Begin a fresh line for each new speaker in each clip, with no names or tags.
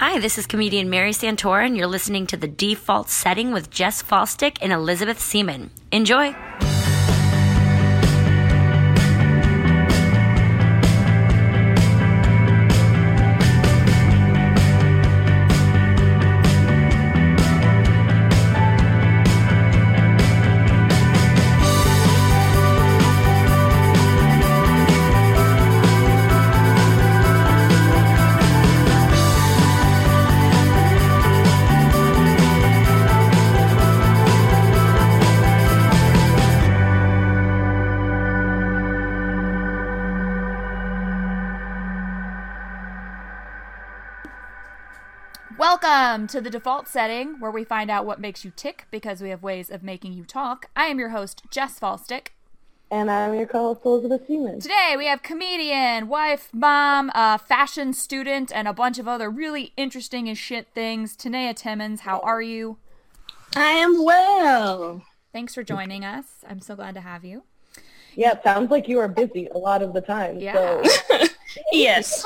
Hi, this is comedian Mary Santora, and you're listening to The Default Setting with Jess Falstick and Elizabeth Seaman. Enjoy!
Welcome to The Default Setting, where we find out what makes you tick because we have ways of making you talk. I am your host, Jess Falstick.
And I'm your co-host, Elizabeth Seaman.
Today we have comedian, wife, mom, fashion student, and a bunch of other really interesting as shit things. Tanea Timmons, how are you?
I am well.
Thanks for joining us. I'm so glad to have you.
Yeah, it sounds like you are busy a lot of the time.
Yeah.
So.
Yes.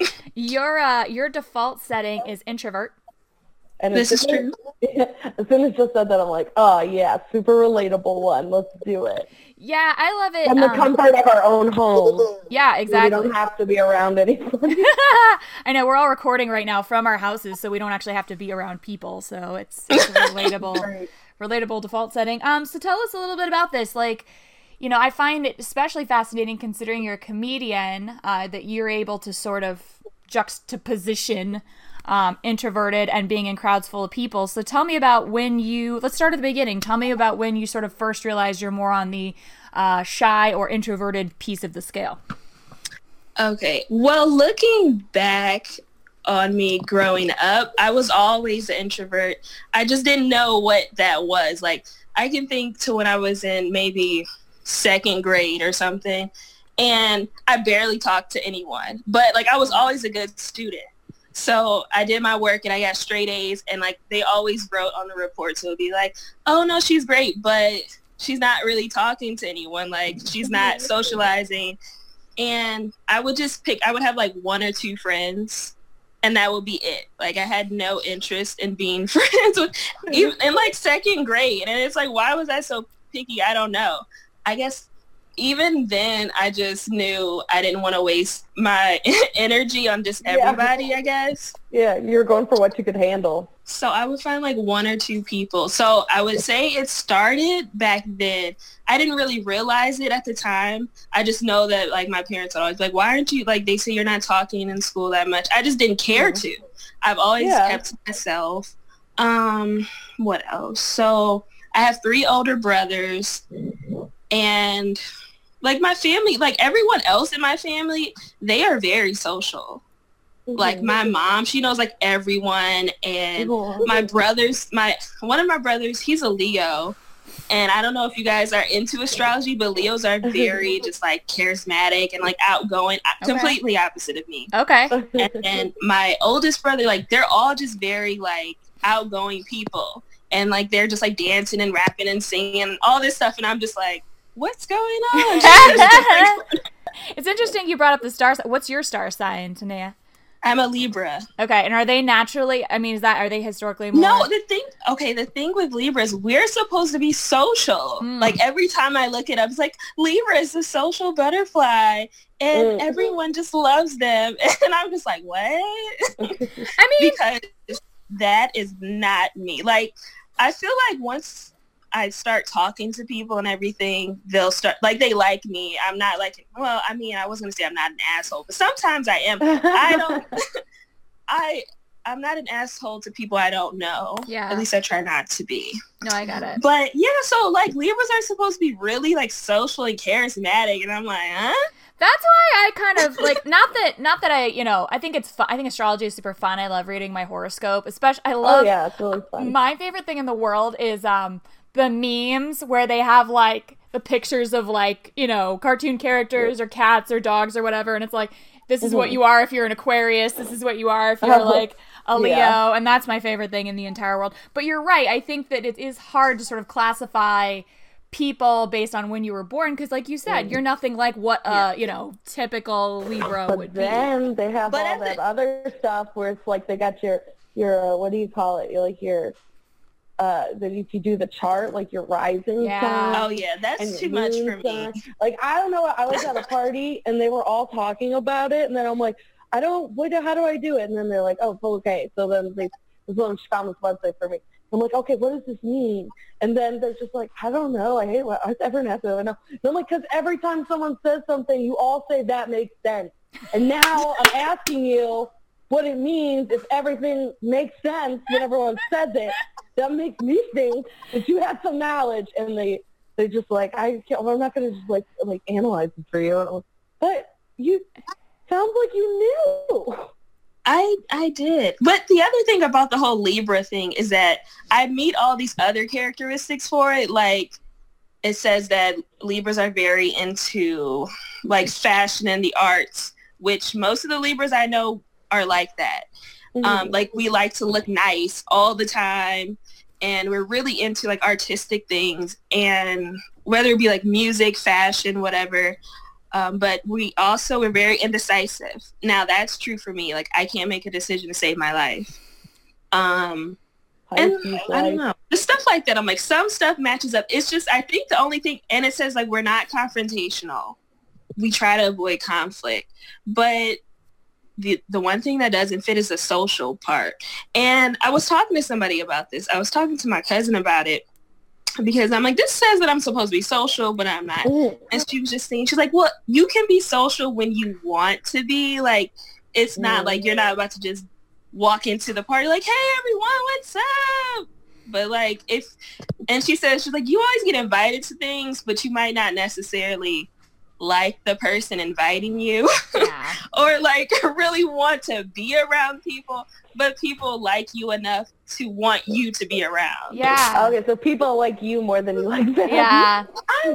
Your default setting is introvert.
And
this is true.
As soon as you said that, I'm like, oh yeah, super relatable one. Let's do it.
Yeah, I love it.
And the comfort of our own home.
Yeah, exactly.
So we don't have to be around anybody.
I know, we're all recording right now from our houses, so we don't actually have to be around people. So it's a relatable default setting. So tell us a little bit about this. Like, you know, I find it especially fascinating considering you're a comedian, that you're able to sort of juxtaposition introverted and being in crowds full of people. So tell me about let's start at the beginning. Tell me about when you sort of first realized you're more on the shy or introverted piece of the scale.
Okay. Well, looking back on me growing up, I was always an introvert. I just didn't know what that was. Like, I can think to when I was in maybe second grade or something, and I barely talked to anyone. But, like, I was always a good student. So I did my work and I got straight A's, and like they always wrote on the report, so it would be like, oh no, she's great, but she's not really talking to anyone. Like, she's not socializing. And I would have like one or two friends, and that would be it. Like, I had no interest in being friends with, even in like second grade. And it's like, why was I so picky? I don't know. I guess even then, I just knew I didn't want to waste my energy on just everybody, I guess.
Yeah, you're going for what you could handle.
So I would find like one or two people. So I would say it started back then. I didn't really realize it at the time. I just know that like my parents would always be like, why aren't you, like they say you're not talking in school that much. I just didn't care to. I've always kept to myself. What else? So I have 3 older brothers, and like my family, like everyone else in my family, they are very social. Mm-hmm. Like my mom, she knows like everyone, and my brothers, one of my brothers, he's a Leo, and I don't know if you guys are into astrology, but Leos are very just like charismatic and like outgoing, completely opposite of me.
Okay.
And then my oldest brother, like they're all just very like outgoing people, and like they're just like dancing and rapping and singing and all this stuff, and I'm just like, what's going on?
It's interesting you brought up the star. What's your star sign, Tanea?
I'm a Libra.
Okay, and are they naturally, I mean, are they historically more?
No, the thing with Libras, we're supposed to be social. Like every time I look it up, it's like, Libra is a social butterfly, and everyone just loves them. And I'm just like, what?
I mean,
because that is not me. Like, I feel like once I start talking to people and everything, they'll start, like, they like me. I'm not like, well, I mean, I was going to say I'm not an asshole, but sometimes I am. I'm not an asshole to people I don't know.
Yeah.
At least I try not to be.
No, I got it.
But yeah, so like Libras are supposed to be really like social and charismatic, and I'm like, huh?
That's why I kind of like, not that I, you know, I think it's fun. I think astrology is super fun. I love reading my horoscope, especially. I love.
Oh yeah, it's really fun.
My favorite thing in the world is the memes where they have like the pictures of like, you know, cartoon characters or cats or dogs or whatever, and it's like, this is what you are if you're an Aquarius, this is what you are if you're like a Leo, and that's my favorite thing in the entire world. But you're right, I think that it is hard to sort of classify people based on when you were born, because like you said, you're nothing like what you know, typical Libra would be.
But then they have all that other stuff where it's like they got your what do you call it? Like your if you do the chart, like your rising sign.
Oh yeah, that's too much for me.
Like I don't know, I was at a party and they were all talking about it, and then I'm like, how do I do it? And then they're like, oh, okay. So then they found this website for me. I'm like, okay, what does this mean? And then they're just like, I don't know. I hate what everyone has to know. And I'm like, because every time someone says something, you all say that makes sense. And now I'm asking you what it means if everything makes sense when everyone says it. That makes me think that you have some knowledge. And they just like, I'm not going to just like analyze it for you. And I'm like, but you sounds like you knew.
I did. But the other thing about the whole Libra thing is that I meet all these other characteristics for it. Like, it says that Libras are very into, like, fashion and the arts, which most of the Libras I know are like that. Mm-hmm. Like, we like to look nice all the time, and we're really into, like, artistic things, and whether it be, like, music, fashion, whatever. But we're very indecisive. Now that's true for me. Like I can't make a decision to save my life. And I don't know. The stuff like that, I'm like, some stuff matches up. It's just, I think the only thing, and it says like, we're not confrontational. We try to avoid conflict. But the one thing that doesn't fit is the social part. And I was talking to somebody about this. I was talking to my cousin about it. Because I'm like, this says that I'm supposed to be social, but I'm not. And she was just saying, she's like, well, you can be social when you want to be. Like, it's not like you're not about to just walk into the party like, hey, everyone, what's up? But like, and she says, she's like, you always get invited to things, but you might not necessarily like the person inviting you or like really want to be around people, but people like you enough to want you to be around.
Yeah.
Okay, so people like you more than you like them.
Yeah.
I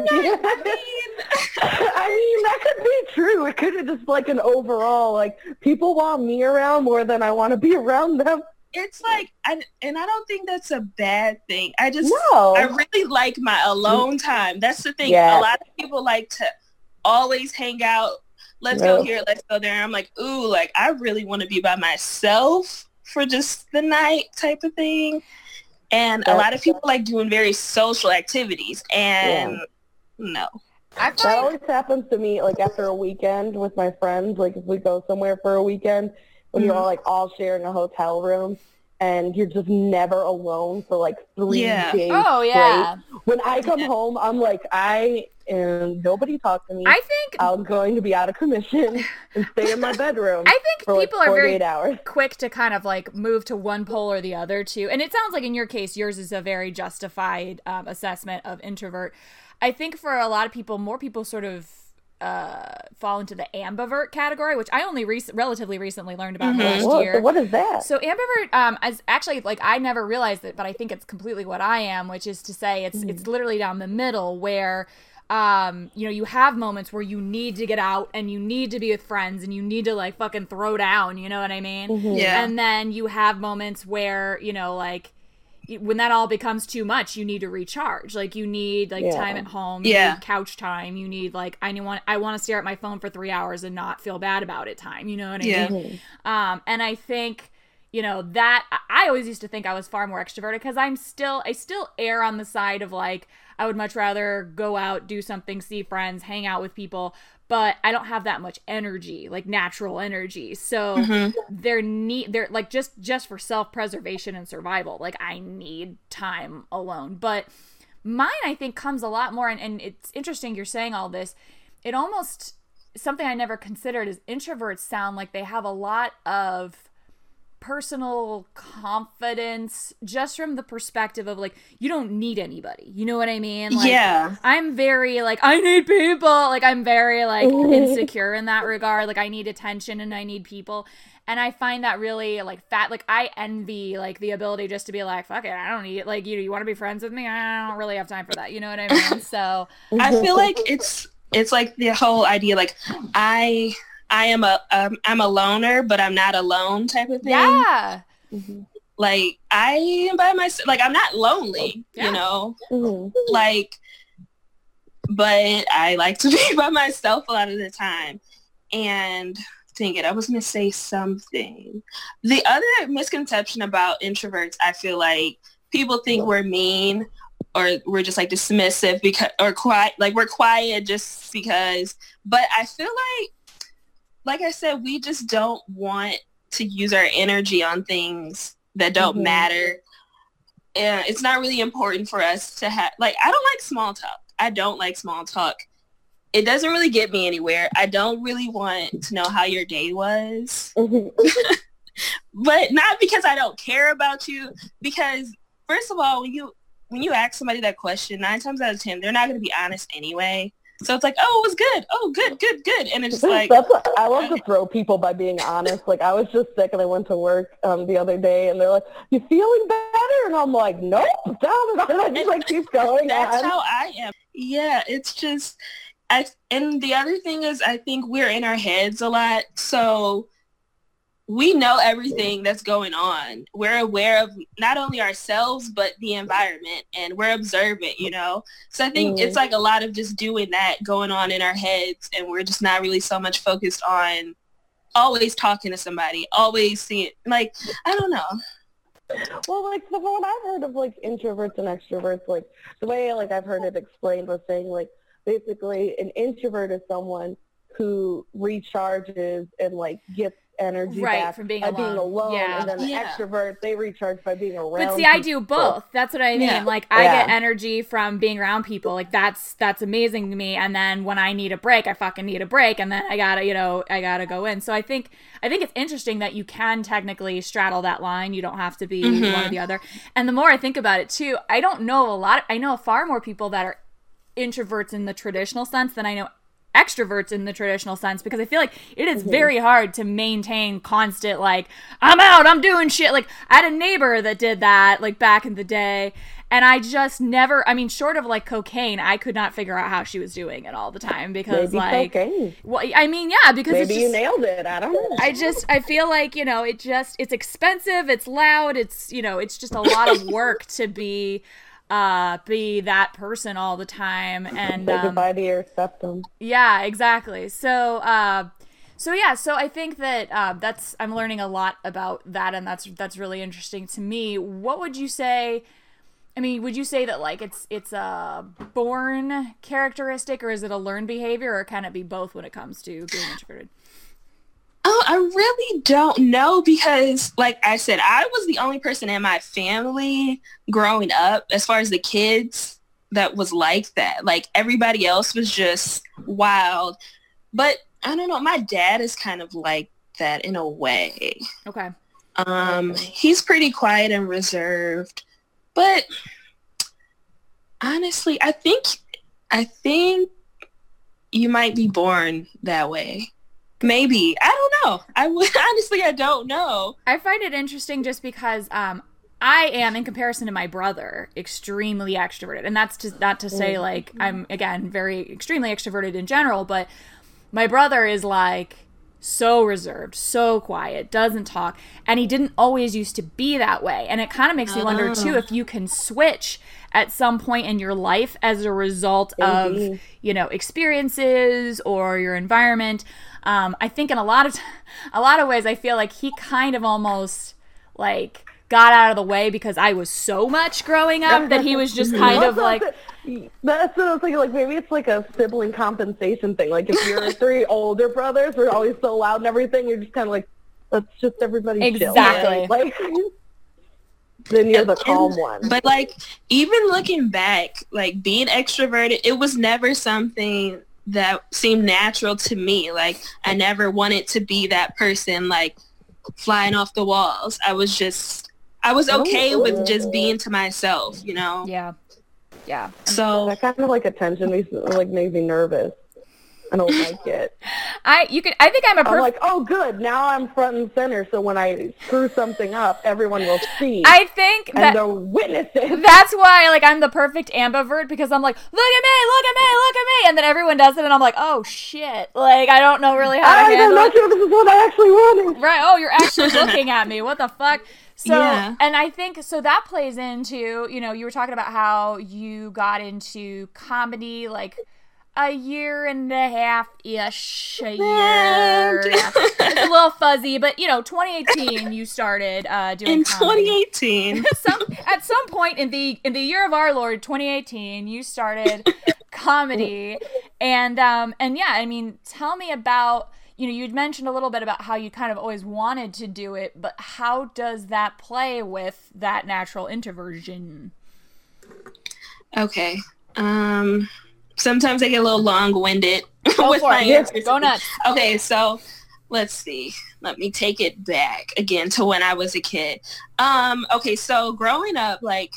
mean, that could be true. It could have just like an overall, like, people want me around more than I want to be around them.
It's like, and I don't think that's a bad thing. I really like my alone time. That's the thing. Yeah. A lot of people like to always hang out. Let's go here, let's go there. I'm like, ooh, like, I really want to be by myself for just the night type of thing. And a lot of people like doing very social activities. And no.
That always happens to me, like, after a weekend with my friends. Like, if we go somewhere for a weekend, when you're all sharing a hotel room, and you're just never alone for, like, 3 days straight. When I come home, I'm like, and nobody talk to me.
I think
I'm going to be out of commission and stay in my bedroom.
I think
for
people
like
are very
hours.
quick to kind of like move to one pole or the other too. And it sounds like in your case, yours is a very justified assessment of introvert. I think for a lot of people, more people sort of fall into the ambivert category, which I only relatively recently learned about last year.
So what is that?
So ambivert is actually, like, I never realized it, but I think it's completely what I am, which is to say it's literally down the middle where you have moments where you need to get out and you need to be with friends and you need to like fucking throw down, you know what I mean?
Mm-hmm.
Yeah.
And then you have moments where, like when that all becomes too much, you need to recharge. Like you need like time at home, you need couch time, you need like I want to stare at my phone for 3 hours and not feel bad about it time, you know what I mean? And I think that I always used to think I was far more extroverted because I still err on the side of like I would much rather go out, do something, see friends, hang out with people, but I don't have that much energy, like natural energy. So they're like just for self-preservation and survival, like I need time alone. But mine, I think, comes a lot more, and it's interesting you're saying all this. It almost, something I never considered is introverts sound like they have a lot of personal confidence just from the perspective of like you don't need anybody, you know what I mean? Like, I'm very like I need people, like I'm very like insecure in that regard, like I need attention and I need people, and I find that really like like I envy like the ability just to be like fuck it, I don't need it, like you want to be friends with me, I don't really have time for that, you know what I mean? So
I feel like it's like the whole idea like I'm a loner, but I'm not alone type of thing.
Yeah.
Like I am by myself. Like I'm not lonely, you know. Like but I like to be by myself a lot of the time. And dang it, I was going to say something. The other misconception about introverts, I feel like people think we're mean or we're just like dismissive because, or quiet, like we're quiet just because. But I feel like I said, we just don't want to use our energy on things that don't matter. And it's not really important for us to have, like, I don't like small talk. I don't like small talk. It doesn't really get me anywhere. I don't really want to know how your day was. But not because I don't care about you, because first of all, when you ask somebody that question, 9 times out of 10, they're not going to be honest anyway. So it's like, oh, it was good. Oh, good. And it's like...
I love to throw people by being honest. Like, I was just sick and I went to work the other day and they're like, you feeling better? And I'm like, nope. And I just like keep going.
That's how I am. Yeah, it's just... and the other thing is, I think we're in our heads a lot. So we know everything that's going on. We're aware of not only ourselves, but the environment, and we're observant, you know? So I think it's like a lot of just doing that going on in our heads, and we're just not really so much focused on always talking to somebody, always seeing, like, I don't know.
Well, like, from what I've heard of, like, introverts and extroverts, like, the way, like, I've heard it explained was saying, like, basically an introvert is someone who recharges and, like, gets energy back
from being
alone.
Yeah.
And then the extrovert, they recharge by being around
But see,
people.
I do both. That's what I mean. Yeah. Like, I get energy from being around people. Like, that's amazing to me. And then when I need a break, I fucking need a break. And then I gotta go in. So I think it's interesting that you can technically straddle that line. You don't have to be one or the other. And the more I think about it too, I know far more people that are introverts in the traditional sense than I know extroverts in the traditional sense, because I feel like it is very hard to maintain constant, like, I'm out, I'm doing shit. Like, I had a neighbor that did that, like, back in the day, and I just never, I mean, short of, like, cocaine, I could not figure out how she was doing it all the time, because,
maybe
like,
cocaine.
Well, I mean, yeah, because
maybe
it's just,
you nailed it, I don't know.
I feel like, you know, it's expensive, it's loud, it's, you know, it's just a lot of work to be that person all the time, and
goodbye to your septum.
Yeah, exactly. So I think that I'm learning a lot about that, and that's really interesting to me. What would you say? I mean, would you say that, like, it's a born characteristic, or is it a learned behavior, or can it be both when it comes to being introverted?
Oh, I really don't know, because, like I said, I was the only person in my family growing up, as far as the kids, that was like that. Like, everybody else was just wild. But I don't know, my dad is kind of like that in a way.
Okay.
He's pretty quiet and reserved. But honestly, I think you might be born that way. Maybe. I don't know. I don't know.
I find it interesting just because I am, in comparison to my brother, extremely extroverted. And that's not to say, like, I'm, again, very extremely extroverted in general, but my brother is, like, so reserved, so quiet, doesn't talk, and he didn't always used to be that way. And it kind of makes me wonder, too, if you can switch at some point in your life as a result of, you know, experiences or your environment. I think in a lot of ways, I feel like he kind of almost, like, got out of the way because I was so much growing up that he was just kind of like...
That's what I was thinking, like, maybe it's like a sibling compensation thing. Like, if your 3 older brothers were always so loud and everything, you're just kind of like, let's just everybody chill.
Exactly.
Like, then you're the calm one.
But, like, even looking back, like, being extroverted, it was never something that seemed natural to me. Like, I never wanted to be that person, like, flying off the walls. I was okay with just being to myself, you know?
Yeah.
So
that kind of, like, attention makes me nervous. I don't like it.
I think I'm
like, oh, good. Now I'm front and center, so when I screw something up, everyone will see.
I think
and they're witnesses.
That's why, like, I'm the perfect ambivert, because I'm like, look at me, and then everyone does it, and I'm like, oh shit, like, I don't know really how to handle it.
I'm not sure this is what I actually wanted.
Right? Oh, you're actually looking at me. What the fuck? So, yeah. And I think, so that plays into, you know, you were talking about how you got into comedy, like, a year and a half-ish, a year. Yeah. It's a little fuzzy, but 2018 you started doing
in
comedy.
2018.
At some point in the year of our Lord 2018, you started comedy, and yeah, I mean, tell me about. You'd mentioned a little bit about how you kind of always wanted to do it, but how does that play with that natural introversion?
Okay. Sometimes I get a little long-winded
with my answers. Go nuts.
Okay, so let's see. Let me take it back again to when I was a kid. Okay, so growing up, like,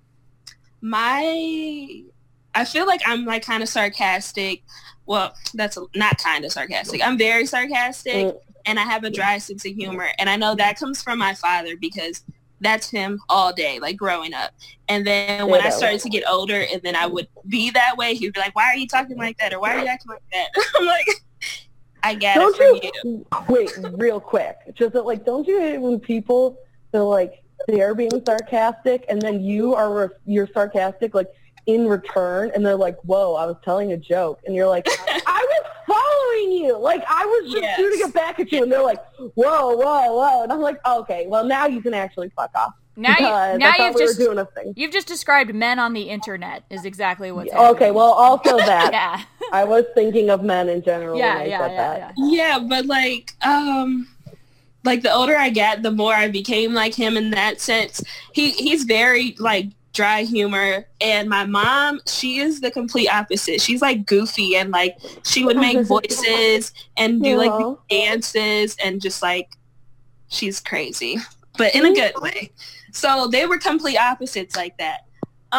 I feel like I'm, like, kind of sarcastic. Well, that's not kind of sarcastic. I'm very sarcastic, and I have a dry sense of humor. And I know that comes from my father because that's him all day, like, growing up. And then when I started to get older and then I would be that way, he'd be like, why are you talking like that? Or why are you acting like that? I'm like, I get it from you.
Wait, real quick. Just that, like, don't you hate when people feel like they're being sarcastic and then you're sarcastic, like, in return, and they're like, whoa, I was telling a joke, and you're like, I was following you, like, I was just shooting it back at you, and they're like, whoa, and I'm like, okay, well, now you can actually fuck off.
You've just described men on the internet is exactly what's
happening. Okay, well, also that.
Yeah.
I was thinking of men in general when I said that.
Yeah, but, like, the older I get, the more I became like him in that sense. He's very, like, dry humor, and my mom, she is the complete opposite. She's like goofy, and like she would make voices and do like dances, and just like she's crazy, but in a good way. So they were complete opposites like that.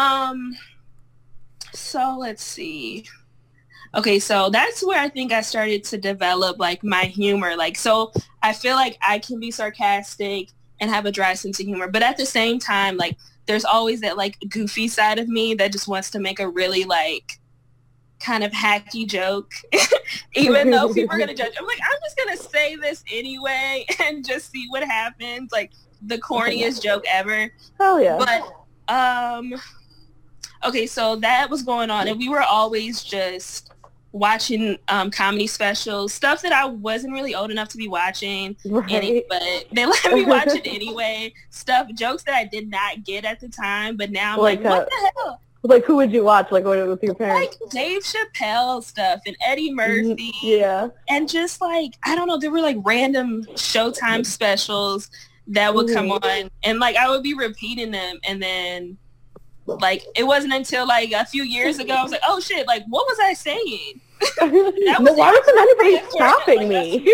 So let's see. Okay, so that's where I think I started to develop like my humor. Like, so I feel like I can be sarcastic and have a dry sense of humor, but at the same time, like, there's always that, like, goofy side of me that just wants to make a really, like, kind of hacky joke, even though people are going to judge. I'm like, I'm just going to say this anyway and just see what happens. Like, the corniest joke ever.
Hell yeah.
But, okay, so that was going on, and we were always just watching comedy specials, stuff that I wasn't really old enough to be watching, but they let me watch it anyway. Jokes that I did not get at the time, but now I'm like, what the hell?
Like, who would you watch? Like, with your parents?
Like Dave Chappelle stuff and Eddie Murphy.
Yeah.
And just like, I don't know, there were like random Showtime specials that would come on, and like I would be repeating them, and then like it wasn't until like a few years ago I was like, oh shit, like what was I saying?
Why wasn't anybody stopping me?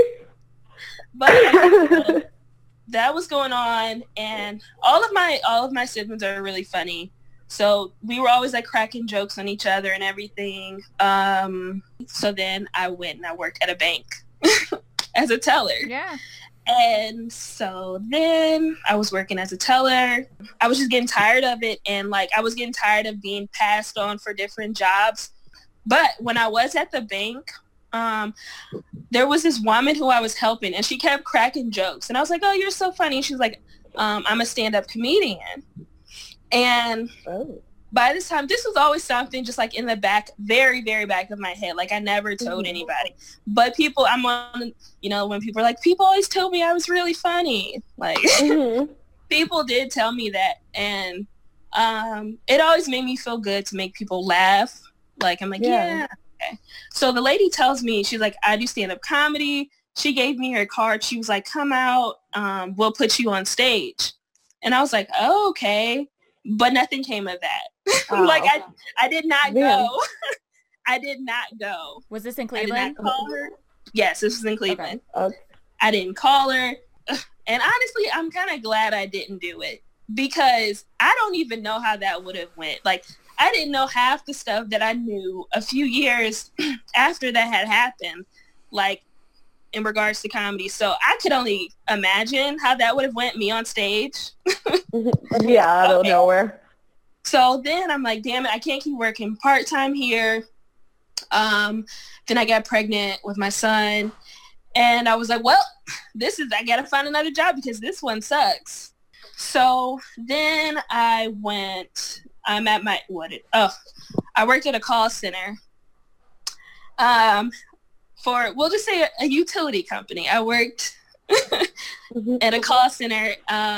But that was going on, and all of my siblings are really funny, so we were always like cracking jokes on each other and everything. So then I went and I worked at a bank as a teller.
Yeah.
And so then I was working as a teller. I was just getting tired of it, and like I was getting tired of being passed on for different jobs. But when I was at the bank, there was this woman who I was helping, and she kept cracking jokes. And I was like, oh, you're so funny. She's like, I'm a stand-up comedian. And by this time, this was always something just like in the back, very, very back of my head. Like I never told anybody. But people, I'm on, when people are like, people always told me I was really funny. Like people did tell me that. And it always made me feel good to make people laugh. Like, I'm like, yeah. Okay. So the lady tells me, she's like, I do stand-up comedy. She gave me her card. She was like, come out. We'll put you on stage. And I was like, oh, okay. But nothing came of that. Like, okay. I did not go. I did not go.
Was this in Cleveland?
I did not call her. Yes, this was in Cleveland.
Okay.
I didn't call her. And honestly, I'm kind of glad I didn't do it, because I don't even know how that would have went. Like, I didn't know half the stuff that I knew a few years after that had happened, like in regards to comedy. So I could only imagine how that would have went, me on stage.
Yeah, out of nowhere.
So then I'm like, damn it, I can't keep working part-time here. Then I got pregnant with my son. And I was like, well, I got to find another job because this one sucks. So then I worked at a call center. For, we'll just say a utility company. I worked at a call center.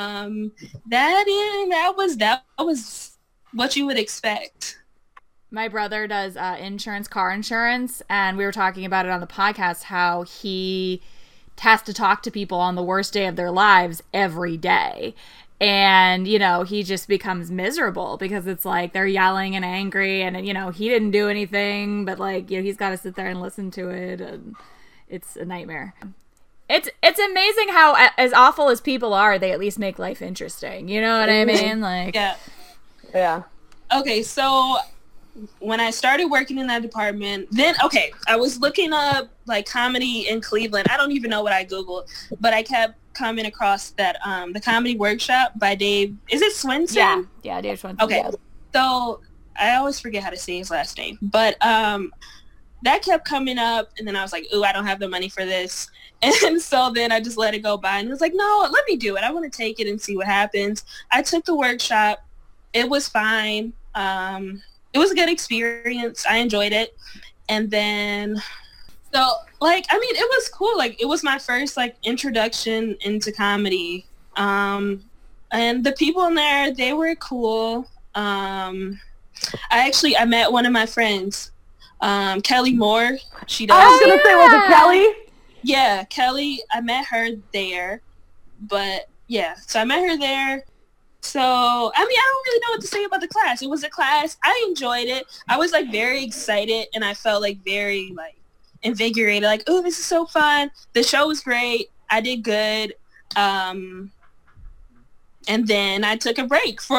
That was what you would expect.
My brother does car insurance, and we were talking about it on the podcast, how he has to talk to people on the worst day of their lives every day. And, you know, he just becomes miserable because it's like they're yelling and angry and, you know, he didn't do anything, but like, you know, he's got to sit there and listen to it, and it's a nightmare. It's amazing how, as awful as people are, they at least make life interesting. You know what I mean? Like,
yeah.
Okay, so when I started working in that department, then, okay, I was looking up, like, comedy in Cleveland. I don't even know what I Googled, but I kept coming across that, the Comedy Workshop by Dave, is it Swinson?
Yeah, Dave Swinson.
Okay, so I always forget how to say his last name, but that kept coming up, and then I was like, ooh, I don't have the money for this. And so then I just let it go by, and it was like, no, let me do it. I want to take it and see what happens. I took the workshop. It was fine. It was a good experience. I enjoyed it. And then, so, like, I mean, it was cool. Like, it was my first, like, introduction into comedy. And the people in there, they were cool. I met one of my friends, Kelly Moore. She does.
I was going to say, was it Kelly?
Yeah, Kelly. I met her there. But, yeah, so I met her there. So, I mean, I don't really know what to say about the class. It was a class. I enjoyed it. I was, like, very excited, and I felt, like, very, like, invigorated. Like, oh, this is so fun. The show was great. I did good. And then I took a break for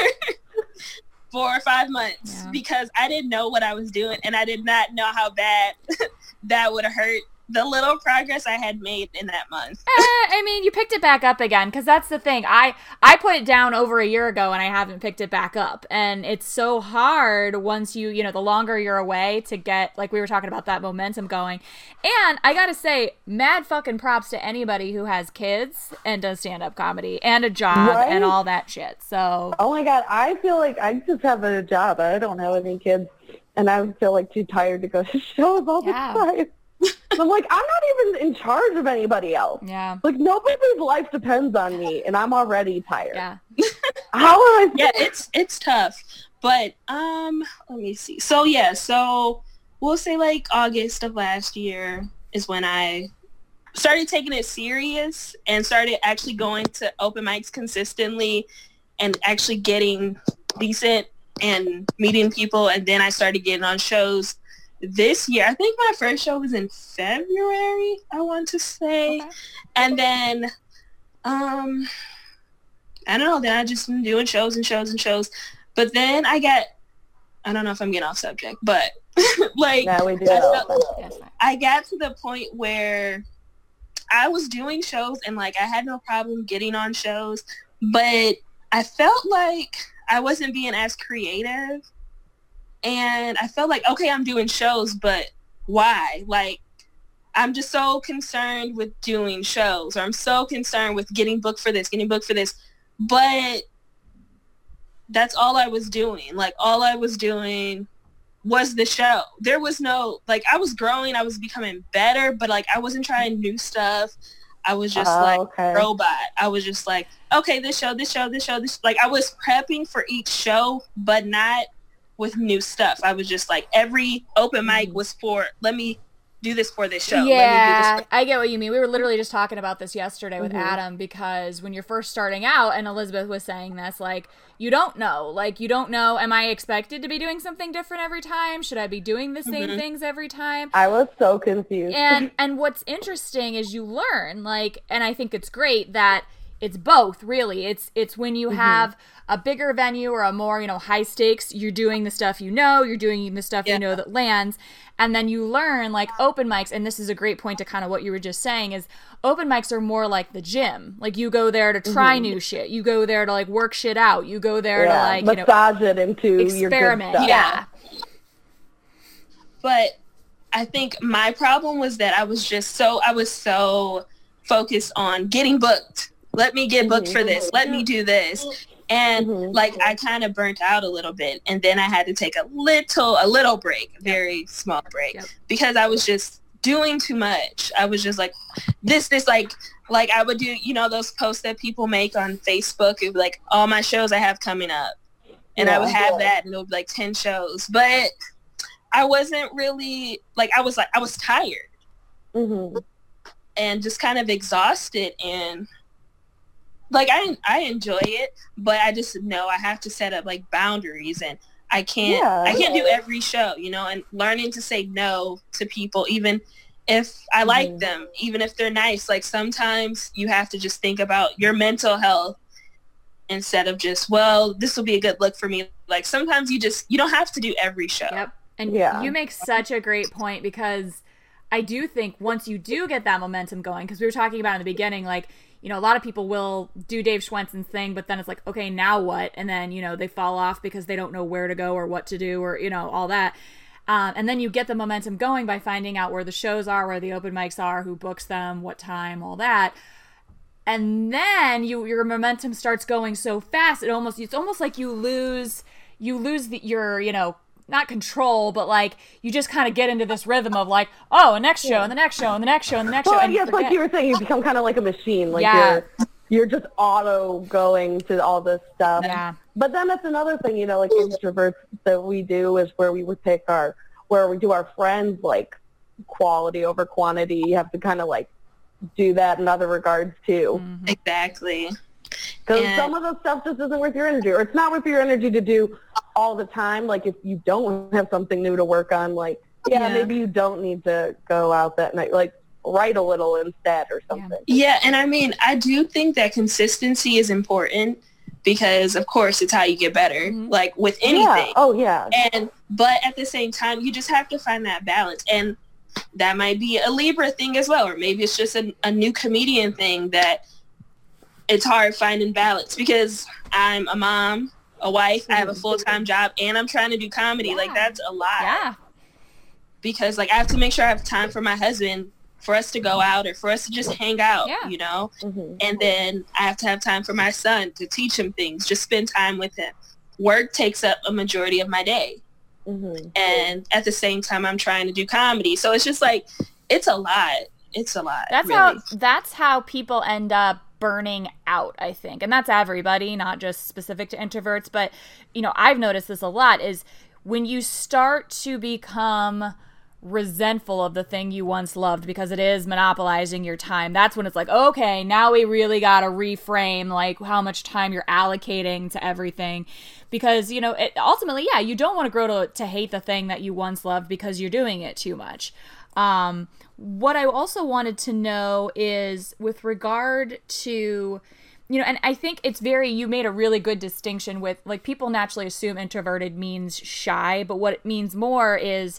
4 or 5 months because I didn't know what I was doing, and I did not know how bad that would hurt the little progress I had made in that month.
I mean, you picked it back up again, because that's the thing. I put it down over a year ago, and I haven't picked it back up. And it's so hard once you know, the longer you're away to get, like we were talking about, that momentum going. And I gotta say, mad fucking props to anybody who has kids and does stand-up comedy and a job and all that shit. So. Oh my
God, I feel like I just have a job. I don't have any kids, and I feel like too tired to go to shows all the time. I'm like, I'm not even in charge of anybody else.
Yeah.
Like, nobody's life depends on me, and I'm already tired.
Yeah.
How am I?
Yeah, it's tough. But, let me see. So, yeah, so we'll say, like, August of last year is when I started taking it serious and started actually going to open mics consistently and actually getting decent and meeting people. And then I started getting on shows this year. I think my first show was in February, I want to say. Okay. And then, I don't know, then I just been doing shows and shows and shows. But then I don't know if I'm getting off subject, but like,
yeah, we do.
I got to the point where I was doing shows and like I had no problem getting on shows, but I felt like I wasn't being as creative. And I felt like, okay, I'm doing shows, but why? Like, I'm just so concerned with doing shows, or I'm so concerned with getting booked for this. But that's all I was doing. Like, all I was doing was the show. There was no, like, I was growing, I was becoming better, but, like, I wasn't trying new stuff. I was just, robot. I was just like, okay, this show. Like, I was prepping for each show, but not with new stuff. I was just like, every open mic was for, let me do this for this show.
Yeah, I get what you mean. We were literally just talking about this yesterday with Adam, because when you're first starting out, and Elizabeth was saying this, like, you don't know. Like, you don't know, am I expected to be doing something different every time? Should I be doing the same things every time?
I was so confused.
And what's interesting is you learn, like, and I think it's great that it's both, really. It's when you have a bigger venue or a more, you know, high stakes, you're doing the stuff you know, you're doing the stuff you know that lands, and then you learn, like, open mics, and this is a great point to kind of what you were just saying, is open mics are more like the gym. Like, you go there to try new shit. You go there to, like, work shit out. You go there to, like,
massage it into
experiment.
Your good stuff.
Yeah.
But I think my problem was that I was so focused on getting booked. Let me get booked for this. Let me do this. And like I kind of burnt out a little bit, and then I had to take a little break, a very small break, because I was just doing too much. I was just like this like I would do, you know, those posts that people make on Facebook of like all my shows I have coming up, and I would have that, and it would be like 10 shows, but I wasn't really like I was tired and just kind of exhausted, and like I enjoy it, but I just know I have to set up like boundaries, and I can't do every show, you know, and learning to say no to people, even if I like them, even if they're nice. Like sometimes you have to just think about your mental health instead of just, well, this will be a good look for me. Like sometimes you don't have to do every show.
Yep. And you make such a great point, because I do think once you do get that momentum going, because we were talking about in the beginning, like, you know, a lot of people will do Dave Schwenson's thing, but then it's like, okay, now what? And then, you know, they fall off because they don't know where to go or what to do, or, you know, all that. And then you get the momentum going by finding out where the shows are, where the open mics are, who books them, what time, all that. And then your momentum starts going so fast, it's almost like you lose your, you know, not control, but like you just kind of get into this rhythm of like, oh, a next show and the next show and the next show and the next show.
And yes, like you were saying, you become kind of like a machine. Like you're just auto going to all this stuff.
Yeah.
But then that's another thing, you know, like introverts that we do is where we would pick where we do our friends, like quality over quantity. You have to kind of like do that in other regards too.
Exactly.
Because some of the stuff just isn't worth your energy, or it's not worth your energy to do all the time. Like if you don't have something new to work on, like, maybe you don't need to go out that night. Like write a little instead or something.
Yeah, and I mean, I do think that consistency is important, because of course it's how you get better, like with anything. But at the same time, you just have to find that balance. And that might be a Libra thing as well, or maybe it's just a new comedian thing that it's hard finding balance, because I'm a mom, a wife, I have a full-time job, and I'm trying to do comedy. Like that's a lot. Yeah. Because like I have to make sure I have time for my husband, for us to go out, or for us to just hang out, you know? And then I have to have time for my son to teach him things, just spend time with him. Work takes up a majority of my day. And at the same time, I'm trying to do comedy. So it's just like, it's a lot. It's a lot.
That's how people end up burning out, I think. And that's everybody, not just specific to introverts. But, you know, I've noticed this a lot, is when you start to become resentful of the thing you once loved because it is monopolizing your time, that's when it's like, okay, now we really got to reframe like how much time you're allocating to everything, because, you know, ultimately, you don't want to grow to hate the thing that you once loved because you're doing it too much. What I also wanted to know is with regard to, you know, and I think you made a really good distinction with, like, people naturally assume introverted means shy, but what it means more is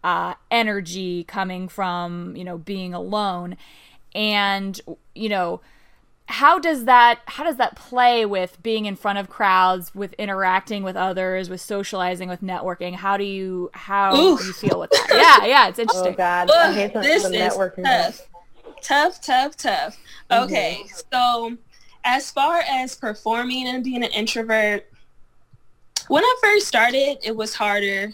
energy coming from, you know, being alone. And, you know, how does that play with being in front of crowds, with interacting with others, with socializing, with networking? How do you feel with that? Yeah, it's interesting.
Oh God, I hate the networking.
Tough. Okay, so as far as performing and being an introvert, when I first started, it was harder.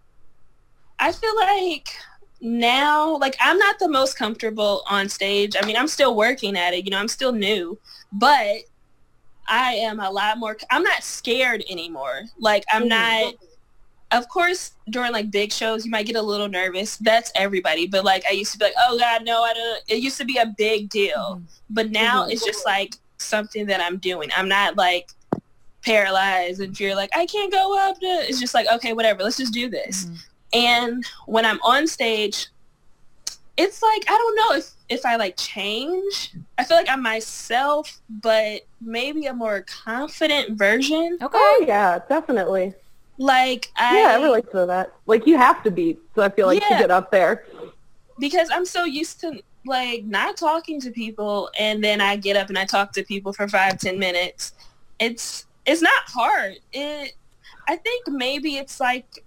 I feel like now, like, I'm not the most comfortable on stage. I mean, I'm still working at it. You know, I'm still new. But I am a lot more, I'm not scared anymore. Like, I'm not, of course, during, like, big shows, you might get a little nervous. That's everybody. But, like, I used to be like, oh, God, no, I don't. It used to be a big deal. But now it's just, like, something that I'm doing. I'm not, like, paralyzed and fear, like, I can't go up to, it's just like, okay, whatever, let's just do this. And when I'm on stage, it's like, I don't know if I like change. I feel like I'm myself, but maybe a more confident version.
Okay.
Oh, yeah, definitely.
Like,
I relate to that. Like, you have to be, so I feel like to get up there.
Because I'm so used to, like, not talking to people, and then I get up and I talk to people for 5-10 minutes. It's not hard. I think maybe it's like,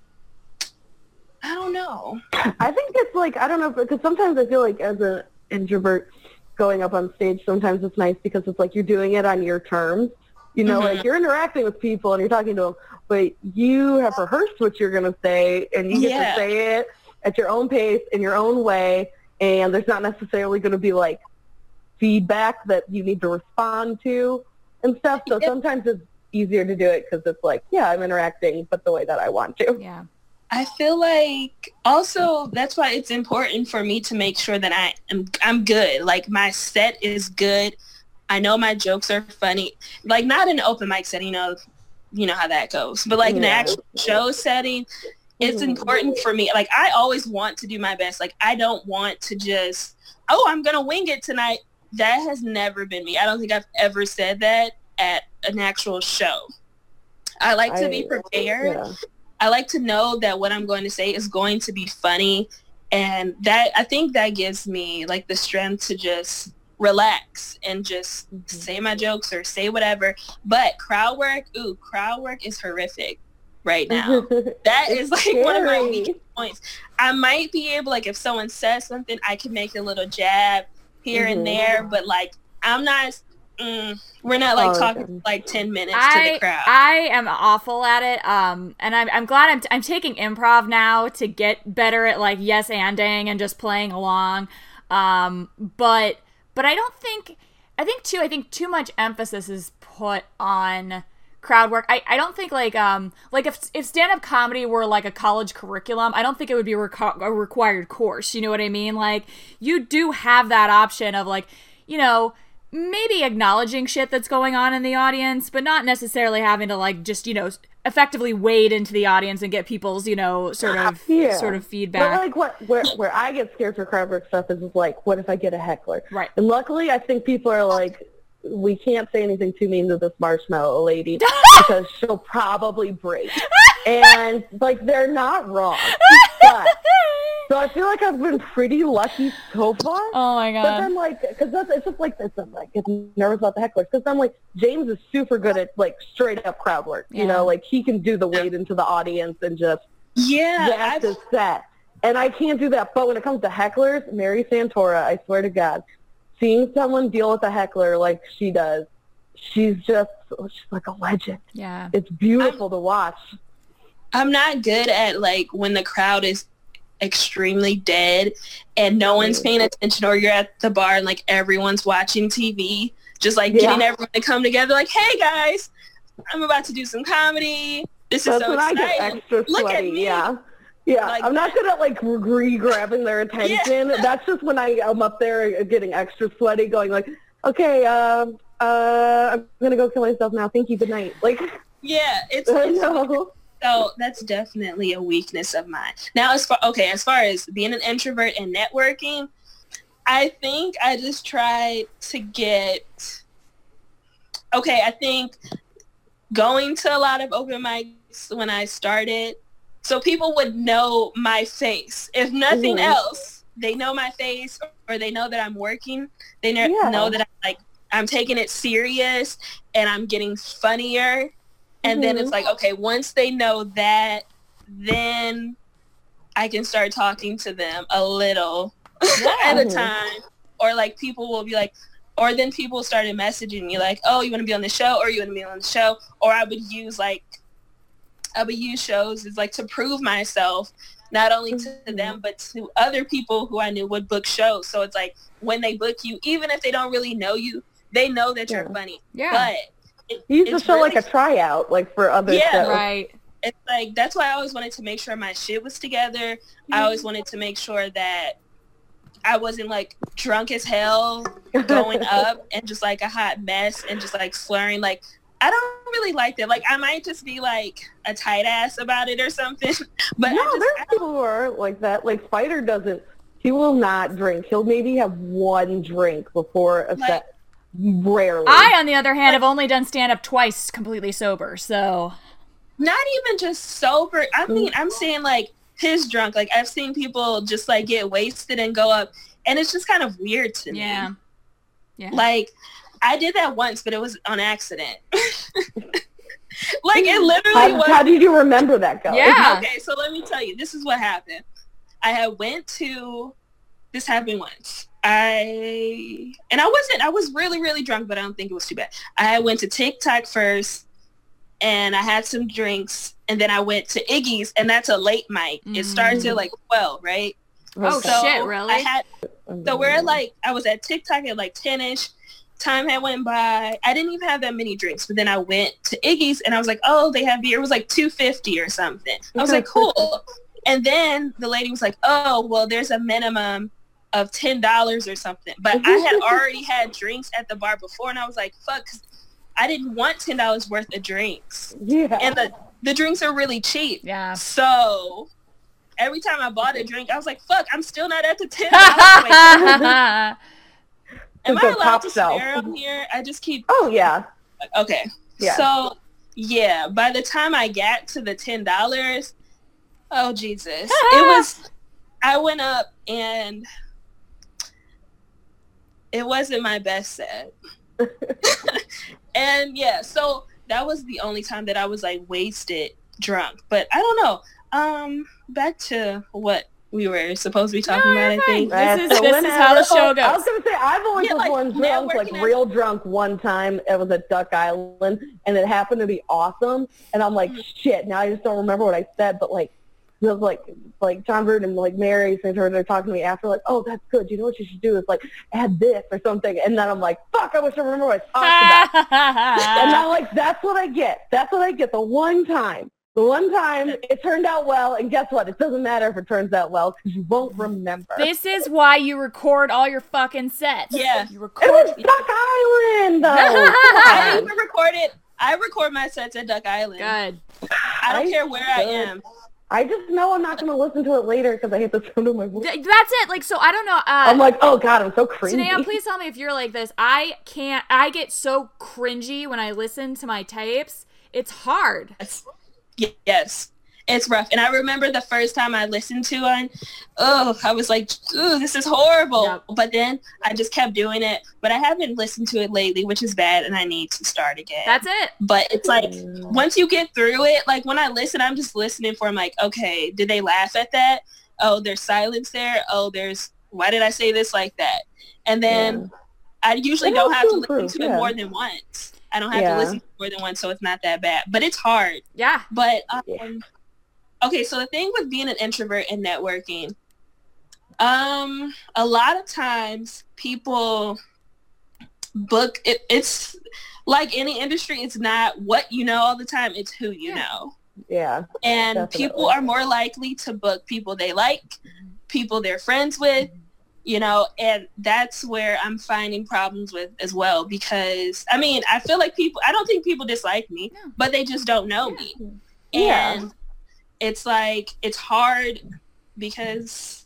I don't know.
I think it's like, I don't know, because sometimes I feel like as an introvert going up on stage, sometimes it's nice because it's like you're doing it on your terms. You know, like you're interacting with people and you're talking to them, but you have rehearsed what you're going to say, and you get to say it at your own pace, in your own way, and there's not necessarily going to be, like, feedback that you need to respond to and stuff. So sometimes it's easier to do it because it's like, yeah, I'm interacting, but the way that I want to.
Yeah.
I feel like also that's why it's important for me to make sure that I'm good. Like my set is good. I know my jokes are funny. Like not in an open mic setting, you know how that goes. But like in an actual show setting, it's important for me. Like I always want to do my best. Like I don't want to just, I'm going to wing it tonight. That has never been me. I don't think I've ever said that at an actual show. I like to be prepared. Yeah. I like to know that what I'm going to say is going to be funny. And that, I think that gives me like the strength to just relax and just say my jokes or say whatever. But crowd work is horrific right now. That is like one of my weakest points. I might be able, like if someone says something, I can make a little jab here and there, but like I'm not, we're not like talking for like 10 minutes to the crowd.
I am awful at it. And I'm glad I'm taking improv now to get better at like yes anding and just playing along. But I think too much emphasis is put on crowd work. I don't think like if stand-up comedy were like a college curriculum, I don't think it would be a required course. You know what I mean? Like you do have that option of like, maybe acknowledging shit that's going on in the audience, but not necessarily having to like just, effectively wade into the audience and get people's, sort of feedback.
But like where I get scared for crowd work stuff is like, what if I get a heckler?
Right.
And luckily I think people are like, we can't say anything too mean to this marshmallow lady because she'll probably break. And like they're not wrong. But so I feel like I've been pretty lucky so far.
Oh my god!
But then like, because it's just like this, I'm like getting nervous about the hecklers. Because I'm like, James is super good at like straight up crowd work.
Yeah.
Like he can do the wade into the audience and just that's his set. And I can't do that. But when it comes to hecklers, Mary Santora, I swear to God, seeing someone deal with a heckler like she does, she's like a legend.
Yeah,
it's beautiful to watch.
I'm not good at like when the crowd is extremely dead and no one's paying attention, or you're at the bar and like everyone's watching TV, just like getting everyone to come together like, hey guys, I'm about to do some comedy. This is so exciting. I get extra sweaty. Look at me. Yeah. Like,
I'm not good at like grabbing their attention. Yeah. That's just when I'm up there getting extra sweaty, going like, okay, I'm gonna go kill myself now. Thank you. Good night. Like,
yeah, it's so that's definitely a weakness of mine. Now, as far as being an introvert and networking, I think I just tried to I think going to a lot of open mics when I started, so people would know my face. If nothing else, they know my face, or they know that I'm working. They know that I'm taking it serious and I'm getting funnier. And then it's like, okay, once they know that, then I can start talking to them a little at a time. Or like people will be like, or then people started messaging me like, oh, you want to be on the show, or you want to be on the show? Or I would use shows as like to prove myself, not only to them, but to other people who I knew would book shows. So it's like when they book you, even if they don't really know you, they know that you're funny.
Yeah.
But
you used to show really, like a tryout, like for other shows.
Right.
It's like, that's why I always wanted to make sure my shit was together. I always wanted to make sure that I wasn't like drunk as hell going up and just like a hot mess and just like slurring. Like, I don't really like that. Like, I might just be like a tight ass about it or something. But
there's people who are like that. Like Spider doesn't. He will not drink. He'll maybe have one drink before a set. Rarely.
I, on the other hand, have only done stand-up twice completely sober, so...
Not even just sober. I mean, I'm saying, like, his drunk. Like, I've seen people just, like, get wasted and go up, and it's just kind of weird to me.
Yeah.
Like, I did that once, but it was on accident. Like, it literally was...
How did you remember that, guy?
Yeah.
Okay, so let me tell you. This is what happened. This happened once. I was really, really drunk, but I don't think it was too bad. I went to TikTok first, and I had some drinks, and then I went to Iggy's, and that's a late night. It starts at like 12, right?
Oh,
so
shit, really?
I was at TikTok at like 10-ish. Time had went by. I didn't even have that many drinks, but then I went to Iggy's, and I was like, oh, they have beer. It was like $2.50 or something. I was like, cool. And then the lady was like, oh, well, there's a minimum of $10 or something. But I had already had drinks at the bar before, and I was like, fuck, 'cause I didn't want $10 worth of drinks.
Yeah.
And the drinks are really cheap.
Yeah.
So every time I bought a drink, I was like, fuck, I'm still not at the $10. Am I allowed to swear on here? I just keep...
Oh, yeah.
Okay.
Yeah.
So, yeah, by the time I got to the $10, oh, Jesus. I went up, and it wasn't my best set. And yeah, so that was the only time that I was like wasted drunk. But I don't know. Back to what we were supposed to be talking about, I think.
This is how the show goes.
I was going to say, I've only just one drunk, like
networking
real drunk one time. It was at Duck Island, and it happened to be awesome. And I'm like, shit, now I just don't remember what I said, but like, it was like John Bird and like Mary St. George, they're talking to me after, like, oh, that's good. You know what you should do is like add this or something. And then I'm like, fuck, I wish I remember what I talked about. And I'm like, that's what I get. That's what I get. The one time it turned out well. And guess what? It doesn't matter if it turns out well because you won't remember.
This is why you record all your fucking sets.
Yeah.
You
It
record.
was Duck Island, though.
I record my sets at Duck Island.
Good.
I don't care where I am.
I just know I'm not going to listen to it later because I hate the sound of my voice.
That's it. Like, so I don't know.
I'm like, oh God, I'm so cringy.
Tanea, please tell me if you're like this. I get so cringy when I listen to my tapes. It's hard.
Yes. It's rough. And I remember the first time I listened to one, I was like, this is horrible. Yep. But then I just kept doing it. But I haven't listened to it lately, which is bad, and I need to start again.
That's it.
But it's like, once you get through it, like when I listen, I'm just listening for, I'm like, okay, did they laugh at that? Oh, there's silence there. Oh, why did I say this like that? And then I usually don't have to listen to it more than once. I don't have to listen to it more than once, so it's not that bad. But it's hard.
Yeah.
But, okay, so the thing with being an introvert and networking, a lot of times people book it. It's like any industry. It's not what you know all the time. It's who you know.
Yeah.
And
definitely.
People are more likely to book people they like, people they're friends with, and that's where I'm finding problems with as well. Because, I mean, I feel like I don't think people dislike me, but they just don't know me. And it's like, it's hard because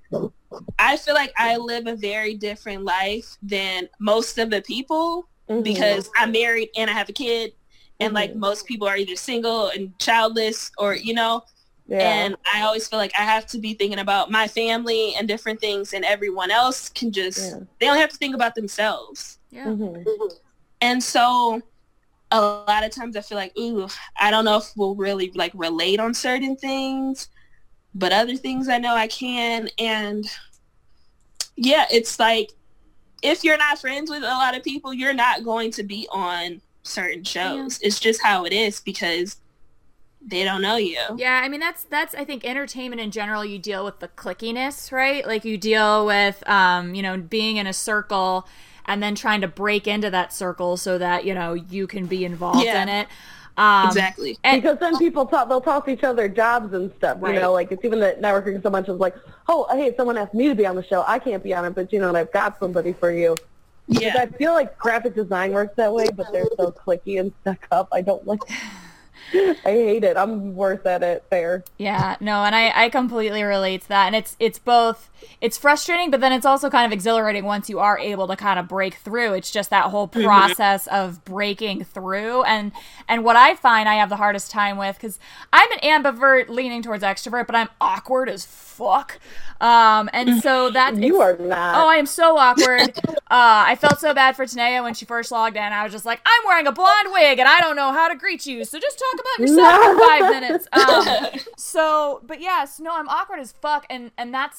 I feel like I live a very different life than most of the people because I'm married and I have a kid and like most people are either single and childless or, and I always feel like I have to be thinking about my family and different things and everyone else can just, they don't have to think about themselves.
Yeah.
And so a lot of times I feel like, I don't know if we'll really like relate on certain things, but other things I know I can. And yeah, it's like, if you're not friends with a lot of people, you're not going to be on certain shows. It's just how it is because they don't know you.
Yeah, I mean, that's I think entertainment in general, you deal with the clickiness, right? Like you deal with, being in a circle and then trying to break into that circle so that, you can be involved in it.
Exactly.
Because then people they'll toss each other jobs and stuff, like it's even that networking so much is like, oh, hey, someone asked me to be on the show. I can't be on it, but I've got somebody for you. Yeah. I feel like graphic design works that way, but they're so clicky and stuck up. I don't like I hate it. I'm worse at it. Fair.
Yeah, no, and I completely relate to that. And it's both, it's frustrating, but then it's also kind of exhilarating once you are able to kind of break through. It's just that whole process of breaking through. And what I find I have the hardest time with, because I'm an ambivert leaning towards extrovert, but I'm awkward as fuck. And so that
you are not.
Oh, I am so awkward. I felt so bad for Tanea when she first logged in. I was just like, I'm wearing a blonde wig and I don't know how to greet you, so just talk about yourself for 5 minutes. But yes, no, I'm awkward as fuck, and that's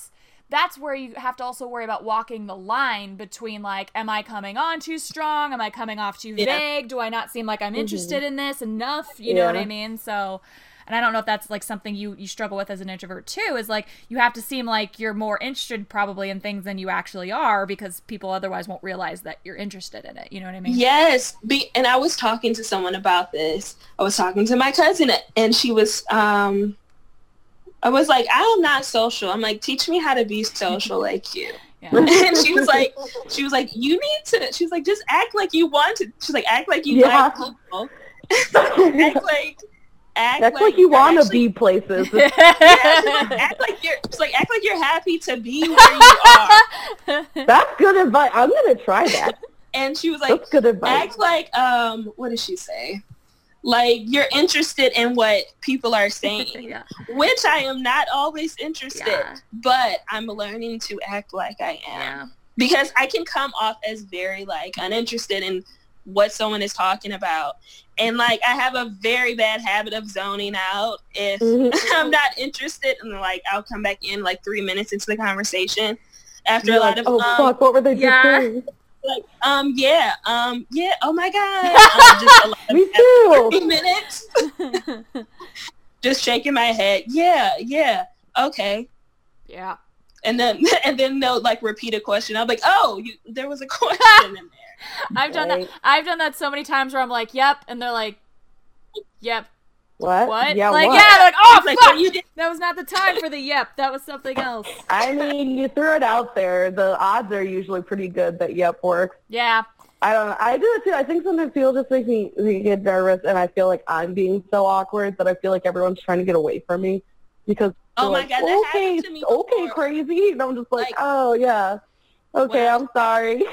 that's where you have to also worry about walking the line between, like, am I coming on too strong? Am I coming off too vague? Do I not seem like I'm interested in this enough? You know what I mean? So, and I don't know if that's, like, something you struggle with as an introvert, too, is, like, you have to seem like you're more interested probably in things than you actually are, because people otherwise won't realize that you're interested in it. You know what I mean?
Yes. And I was talking to someone about this. I was talking to my cousin, and she was, I was like, I'm not social. I'm like, teach me how to be social like you.
Yeah.
And she was like, you need to, she was like, just act like you want to. She's like, act like you like people. act like you want to be
places.
act like you're happy to be where you are.
That's good advice. I'm gonna try that.
And she was like,
that's good advice.
Act like what did she say? Like, you're interested in what people are saying, which I am not always interested, but I'm learning to act like I am. Because I can come off as very, like, uninterested in what someone is talking about. And, like, I have a very bad habit of zoning out if I'm not interested, and, like, I'll come back in, like, 3 minutes into the conversation after a lot of,
fuck, what were they just saying?
Like, oh my God. Just a lot of,
me too.
3 minutes. Just shaking my head. Yeah. Okay.
Yeah.
And then they'll, like, repeat a question. I'm like, there was a question in there.
I've done that. I've done that so many times where I'm like, yep. And they're like, yep.
What?
Yeah, like,
what?
yeah, like, oh,
like,
fuck!
you did-
That was not the time for the yep. That was something else.
I mean, you threw it out there. The odds are usually pretty good that yep works.
Yeah.
I don't know. I do it too. I think sometimes people just make me get nervous, and I feel like I'm being so awkward that I feel like everyone's trying to get away from me because
oh my
like,
God, that happened to me before.
Okay, crazy. And I'm just like, oh yeah, okay, I'm sorry.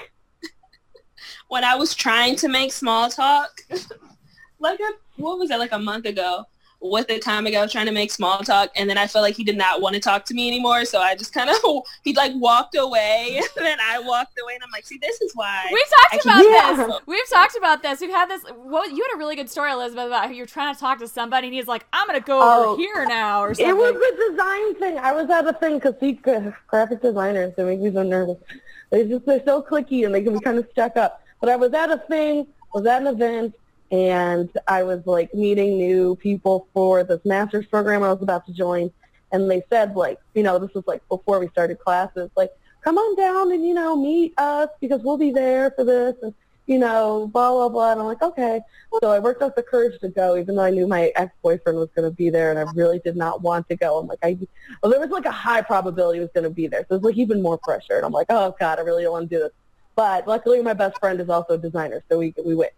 When I was trying to make small talk, like a month ago, with a comic, I was trying to make small talk, and then I felt like he did not want to talk to me anymore, so I just kind of, he, like, walked away, and then I walked away, and I'm like, see, this is why.
We've talked about this. We've talked about this. We've had this, you had a really good story, Elizabeth, about how you're trying to talk to somebody, and he's like, I'm going to go over here now, or something.
It was a design thing. I was at a thing, because graphic designers, they make me so nervous. They're so cliquey, and they can be kind of stuck up. But I was at a thing, was at an event, and I was, like, meeting new people for this master's program I was about to join, and they said, like, you know, this was, like, before we started classes, like, come on down and, you know, meet us because we'll be there for this, and, you know, blah, blah, blah, and I'm like, okay. So I worked up the courage to go, even though I knew my ex-boyfriend was going to be there, and I really did not want to go. I'm like, there was, like, a high probability he was going to be there, so it was, like, even more pressure, and I'm like, oh, God, I really don't want to do this. But luckily my best friend is also a designer, so we went.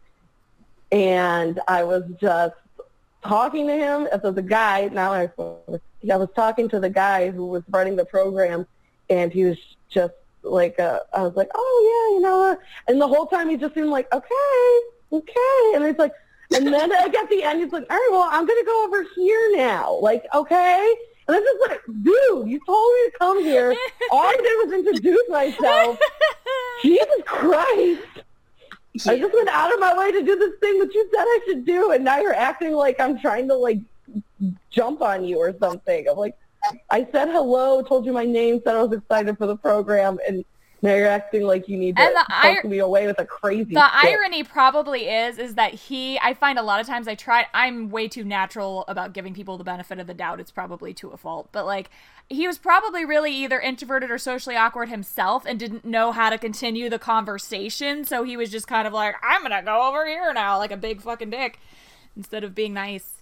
And I was just talking to him. So the guy, I was talking to the guy who was running the program, and he was just like, I was like, oh, yeah, you know. And the whole time he just seemed like, okay. And it's like, and then like at the end, he's like, all right, well, I'm going to go over here now. Like, okay. And I'm just like, dude, you told me to come here. All I did was introduce myself. Jesus Christ. I just went out of my way to do this thing that you said I should do, and now you're acting like I'm trying to, like, jump on you or something. I'm like, I said hello, told you my name, said I was excited for the program, and now you're acting like you need to talk me away with a crazy
The
stick.
irony probably is that I find a lot of times I'm way too natural about giving people the benefit of the doubt. It's probably to a fault. But, like, he was probably really either introverted or socially awkward himself and didn't know how to continue the conversation. So he was just kind of like, I'm going to go over here now, like a big fucking dick, instead of being nice.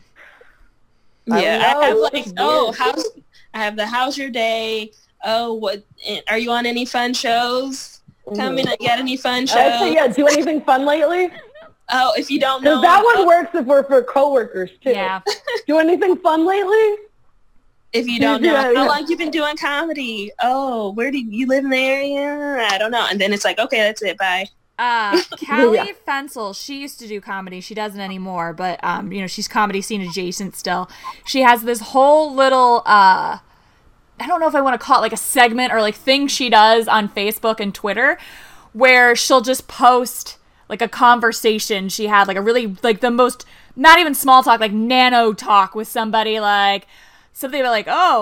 Yeah, I have, like, I have the how's your day? Oh, what, are you on any fun shows? Come in and get any fun shows?
I'd say, yeah, do anything fun lately?
Oh, if you don't know.
Because that one works if we're for coworkers, too.
Yeah.
Do anything fun lately?
If you don't know, how long you been doing comedy? Oh, where do you live in the area? I don't know. And then it's like, okay, that's it. Bye.
Callie Fensel, she used to do comedy. She doesn't anymore, but, you know, she's comedy scene adjacent still. She has this whole little, I don't know if I want to call it like a segment or like thing she does on Facebook and Twitter where she'll just post like a conversation she had, like a really, like the most, not even small talk, like nano talk with somebody, like something like, oh,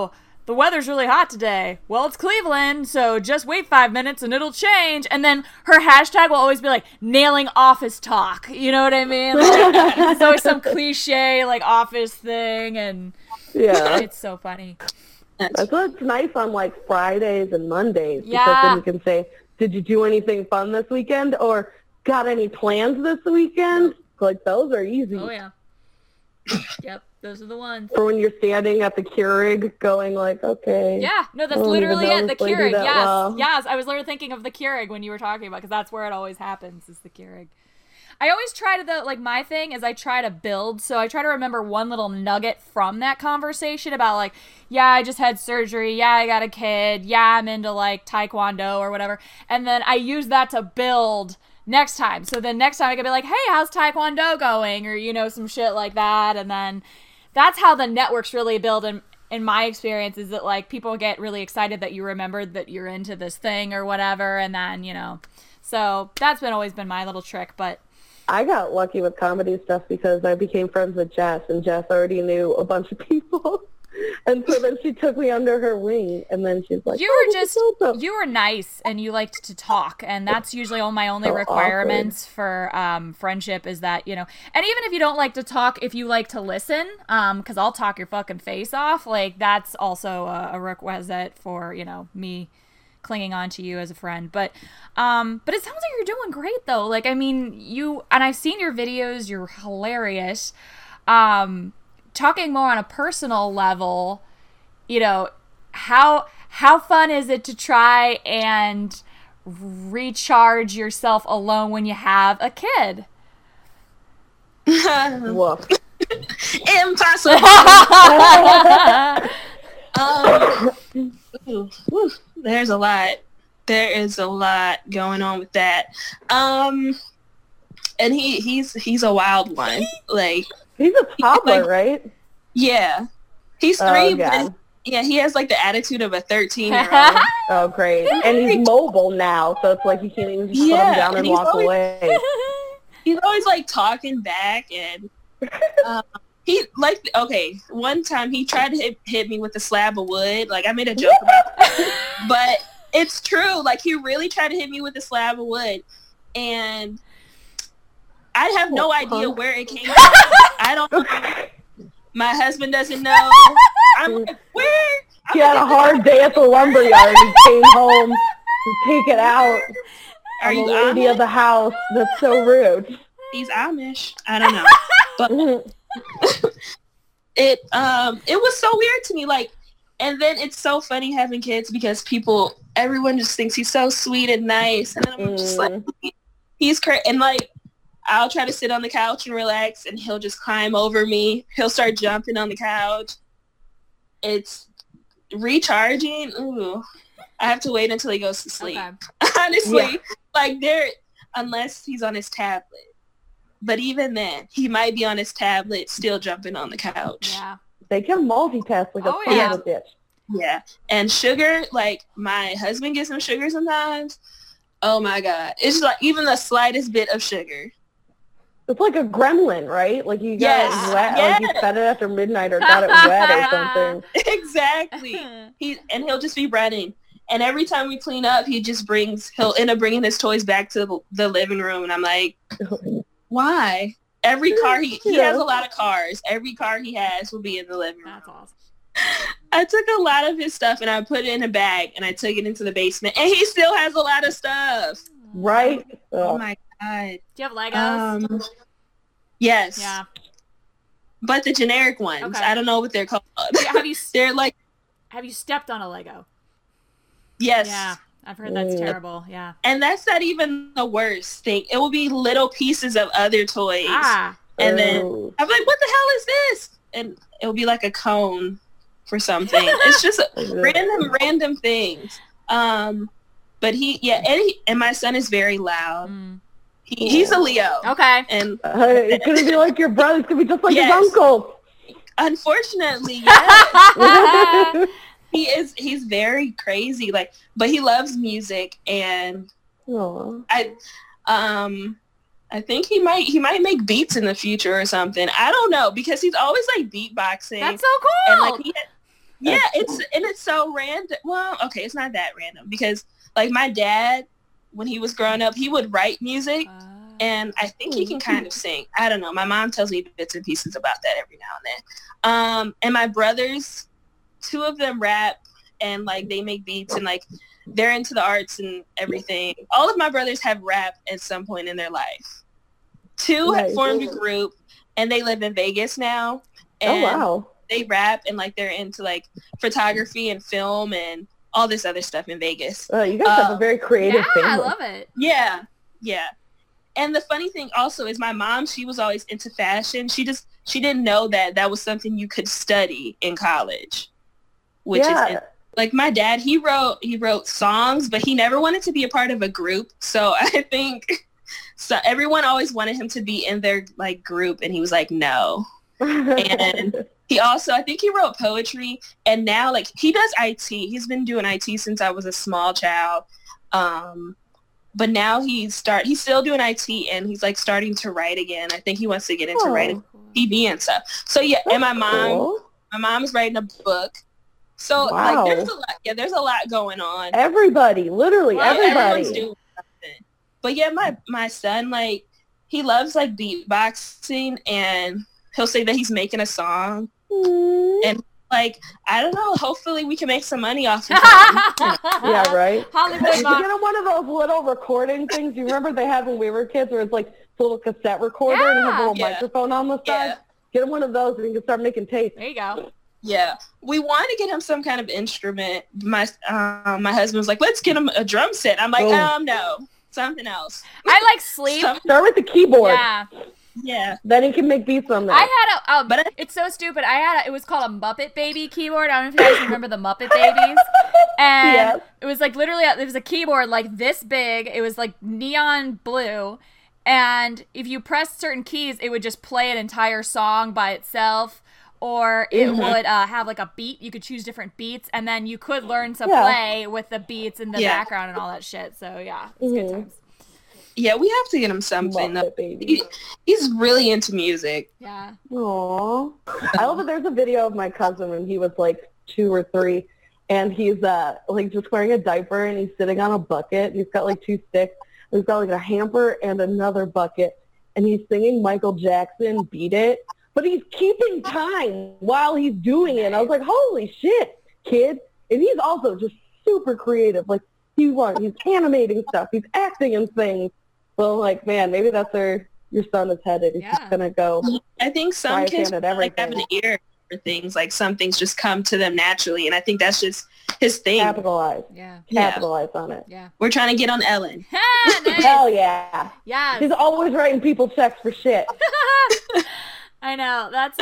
the weather's really hot today. Well, it's Cleveland, so just wait 5 minutes and it'll change. And then her hashtag will always be like, nailing office talk. You know what I mean? Like, it's always some cliche, like, office thing, and
Yeah.
it's so funny.
That's what's nice on, like, Fridays and Mondays.
Yeah.
Because then you can say, did you do anything fun this weekend? Or got any plans this weekend? Like, those are easy.
Oh, yeah. Yep, those are the ones.
Or when you're standing at the Keurig going like, okay.
Yeah, no, that's
I don't
literally
even
it,
know
the
if I do
Keurig.
that
Yes,
well.
yes, I was literally thinking of the Keurig when you were talking about, because that's where it always happens, is the Keurig. I always try to, like, my thing is I try to build, so I try to remember one little nugget from that conversation about, like, yeah, I just had surgery, yeah, I got a kid, yeah, I'm into, like, taekwondo or whatever, and then I use that to build next time. So then next time I could be like, hey, how's taekwondo going? Or, you know, some shit like that, and then that's how the networks really build in my experience, is that, like, people get really excited that you remembered that you're into this thing or whatever, and then, you know, so that's always been my little trick. But
I got lucky with comedy stuff because I became friends with Jess, and Jess already knew a bunch of people. And so then she took me under her wing, and then she's like,
you
oh,
were
this is
just,
awesome.
you were nice, and you liked to talk, and that's usually my only
So
requirements for friendship, is that, you know, and even if you don't like to talk, if you like to listen, because I'll talk your fucking face off, like, that's also a requisite for, you know, me clinging on to you as a friend. But it sounds like you're doing great, though. Like, I mean, and I've seen your videos, you're hilarious. Talking more on a personal level, you know, how fun is it to try and recharge yourself alone when you have a kid?
Woof.
Impossible. There's a lot. There is a lot going on with that. And he's a wild one. Like,
He's a toddler,
like,
right?
yeah. He's 3,
Oh,
but
God.
yeah, he has like the attitude of a 13-year-old.
Oh, great. And he's mobile now, so it's like you can't even just put him
Yeah,
down
and
and
he's
walk
always-
away.
He's always like talking back, and he like, okay, one time he tried to hit me with a slab of wood. Like, I made a joke about that, but it's true. Like, he really tried to hit me with a slab of wood, and I have no idea where it came from. I don't know. My husband doesn't know. I'm like, where?
He had a hard day at the lumberyard. He came home to take it out
Are
on
you
the lady
Amish?
of the house. That's so rude.
He's Amish. I don't know. But it was so weird to me. Like, and then it's so funny having kids because everyone just thinks he's so sweet and nice. And then I'm just like, he's crazy. And like, I'll try to sit on the couch and relax, and he'll just climb over me. He'll start jumping on the couch. It's recharging. Ooh, I have to wait until he goes to sleep.
Okay.
Honestly, like, unless he's on his tablet. But even then, he might be on his tablet still jumping on the couch.
Yeah.
They can multitask like a
Oh,
son
yeah.
of a bitch.
Yeah. And sugar, like, my husband gets some sugar sometimes. Oh my God. It's like even the slightest bit of sugar.
It's like a gremlin, right? Like you got
Yes.
it wet,
Yes.
like you fed it after midnight or got it wet or something.
Exactly. He'll just be running. And every time we clean up, he'll end up bringing his toys back to the living room. And I'm like, why? Every car, he has a lot of cars. Every car he has will be in the living room.
That's awesome.
I took a lot of his stuff and I put it in a bag and I took it into the basement. And he still has a lot of stuff.
Right?
Oh
Ugh.
my God.
Do you have Legos?
Yes.
Yeah.
But the generic ones.
Okay.
I don't know what they're called.
Have you
They're like,
stepped on a Lego?
yes.
Yeah. I've heard that's
Mm.
terrible. Yeah.
And that's not even the worst thing. It will be little pieces of other toys.
Ah.
And then
Oh.
I'm like, what the hell is this? And it'll be like a cone for something. It's just random things. But and my son is very loud.
Mm.
He's a Leo.
Okay.
And
It could be like your brother. It could be just like
Yes.
his uncle.
unfortunately, yes. He's very crazy, like, but he loves music, and
Aw.
I think he might make beats in the future or something. I don't know, because he's always like beatboxing.
That's so
and
cool.
like Yeah, it's so random. Well, okay, it's not that random because like my dad, when he was growing up, he would write music, and I think he can kind of sing. I don't know. My mom tells me bits and pieces about that every now and then. And my brothers, 2 of them rap, and like they make beats, and like they're into the arts and everything. All of my brothers have rapped at some point in their life. 2 have formed a group, and they live in Vegas now. And
wow.
They rap, and like they're into like photography and film and all this other stuff in Vegas.
You guys have a very creative family.
I love it.
Yeah. And the funny thing also is my mom, she was always into fashion. She didn't know that was something you could study in college, which is like my dad, he wrote songs, but he never wanted to be a part of a group. So I think everyone always wanted him to be in their like group, and he was like, no. And he also, I think he wrote poetry, and now like he does IT. He's been doing IT since I was a small child. But now he's still doing IT, and he's like starting to write again. I think he wants to get into writing TV and stuff. So yeah, and my mom is writing a book. So like there's a lot going on.
Everybody, literally everybody.
Everyone's doing something. But yeah, my son, like he loves like beatboxing, and he'll say that he's making a song. And like, I don't know, hopefully we can make some money off of it.
Yeah, right?
Hollywood
You get him one of those little recording things. You remember they had when we were kids where it's like a little cassette recorder and has a little microphone on the side?
Yeah.
Get him one of those and you can start making tapes.
There you go.
Yeah. We want to get him some kind of instrument. My husband was like, let's get him a drum set. I'm like, no, something else.
I like sleep.
Start with the keyboard.
Yeah.
Then he can make beats on that.
I had it's so stupid. It was called a Muppet Baby keyboard. I don't know if you guys remember the Muppet Babies. And it was like literally, it was a keyboard like this big. It was like neon blue. And if you pressed certain keys, it would just play an entire song by itself. Or it would have like a beat. You could choose different beats. And then you could learn to play with the beats in the background and all that shit. So yeah, it's good times.
Yeah, we have to get him something. He's really into music.
Yeah.
Aww. I love that there's a video of my cousin when he was like 2 or 3, and he's like just wearing a diaper, and he's sitting on a bucket, and he's got like 2 sticks, and he's got like a hamper and another bucket, and he's singing Michael Jackson, Beat It, but he's keeping time while he's doing it. And I was like, holy shit, kid. And he's also just super creative. Like, he's animating stuff. He's acting in things. So, like, man, maybe that's where your son is headed. He's just going to go.
I think some kids like have an ear for things. Like, some things just come to them naturally. And I think that's just his thing.
Capitalize.
Yeah.
Capitalize on it.
Yeah.
We're trying to get on Ellen.
Nice.
Hell yeah.
Yeah.
He's always writing people checks for shit.
I know. That's,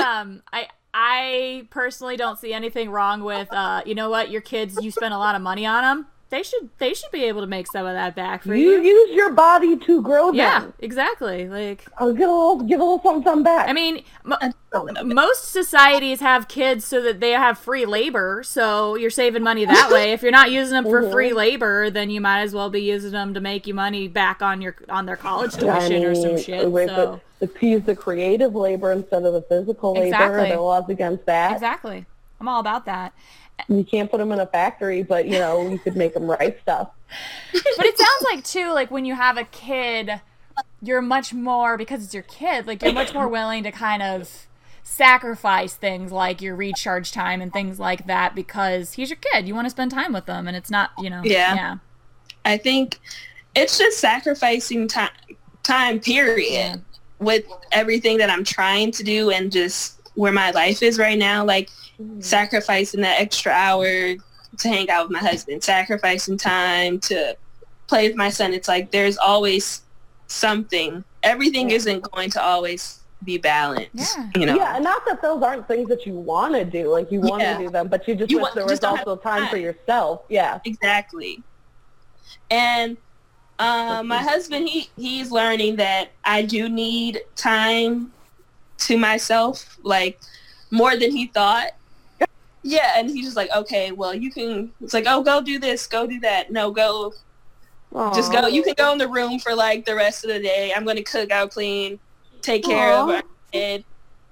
I personally don't see anything wrong with, you know what, your kids, you spend a lot of money on them. They should be able to make some of that back for you.
You use your body to grow them.
Yeah, exactly. Like,
I'll give a little something back.
I mean, most societies have kids so that they have free labor, so you're saving money that way. If you're not using them for free labor, then you might as well be using them to make you money back on their college tuition or some shit. So
use the creative labor instead of the physical labor.
Exactly.
There are laws against that.
Exactly. I'm all about that.
You can't put them in a factory, but, you could make them write stuff.
But it sounds like, too, like when you have a kid, you're much more, because it's your kid, like you're much more willing to kind of sacrifice things like your recharge time and things like that because he's your kid. You want to spend time with them, and it's not, Yeah.
I think it's just sacrificing time, period, with everything that I'm trying to do and just where my life is right now. Like, sacrificing that extra hour to hang out with my husband, sacrificing time to play with my son. It's like there's always something. Everything isn't going to always be balanced.
Yeah, and not that those aren't things that you want to do. Like, you want to do them, but you just wish there was also time for yourself. Yeah.
Exactly. And my husband, he's learning that I do need time to myself, like, more than he thought. Yeah, and he's just like, okay, well, you can, it's like, oh, go do this, go do that. No, go, just go. You can go in the room for, like, the rest of the day. I'm going to cook, I'll clean, take care of our kid.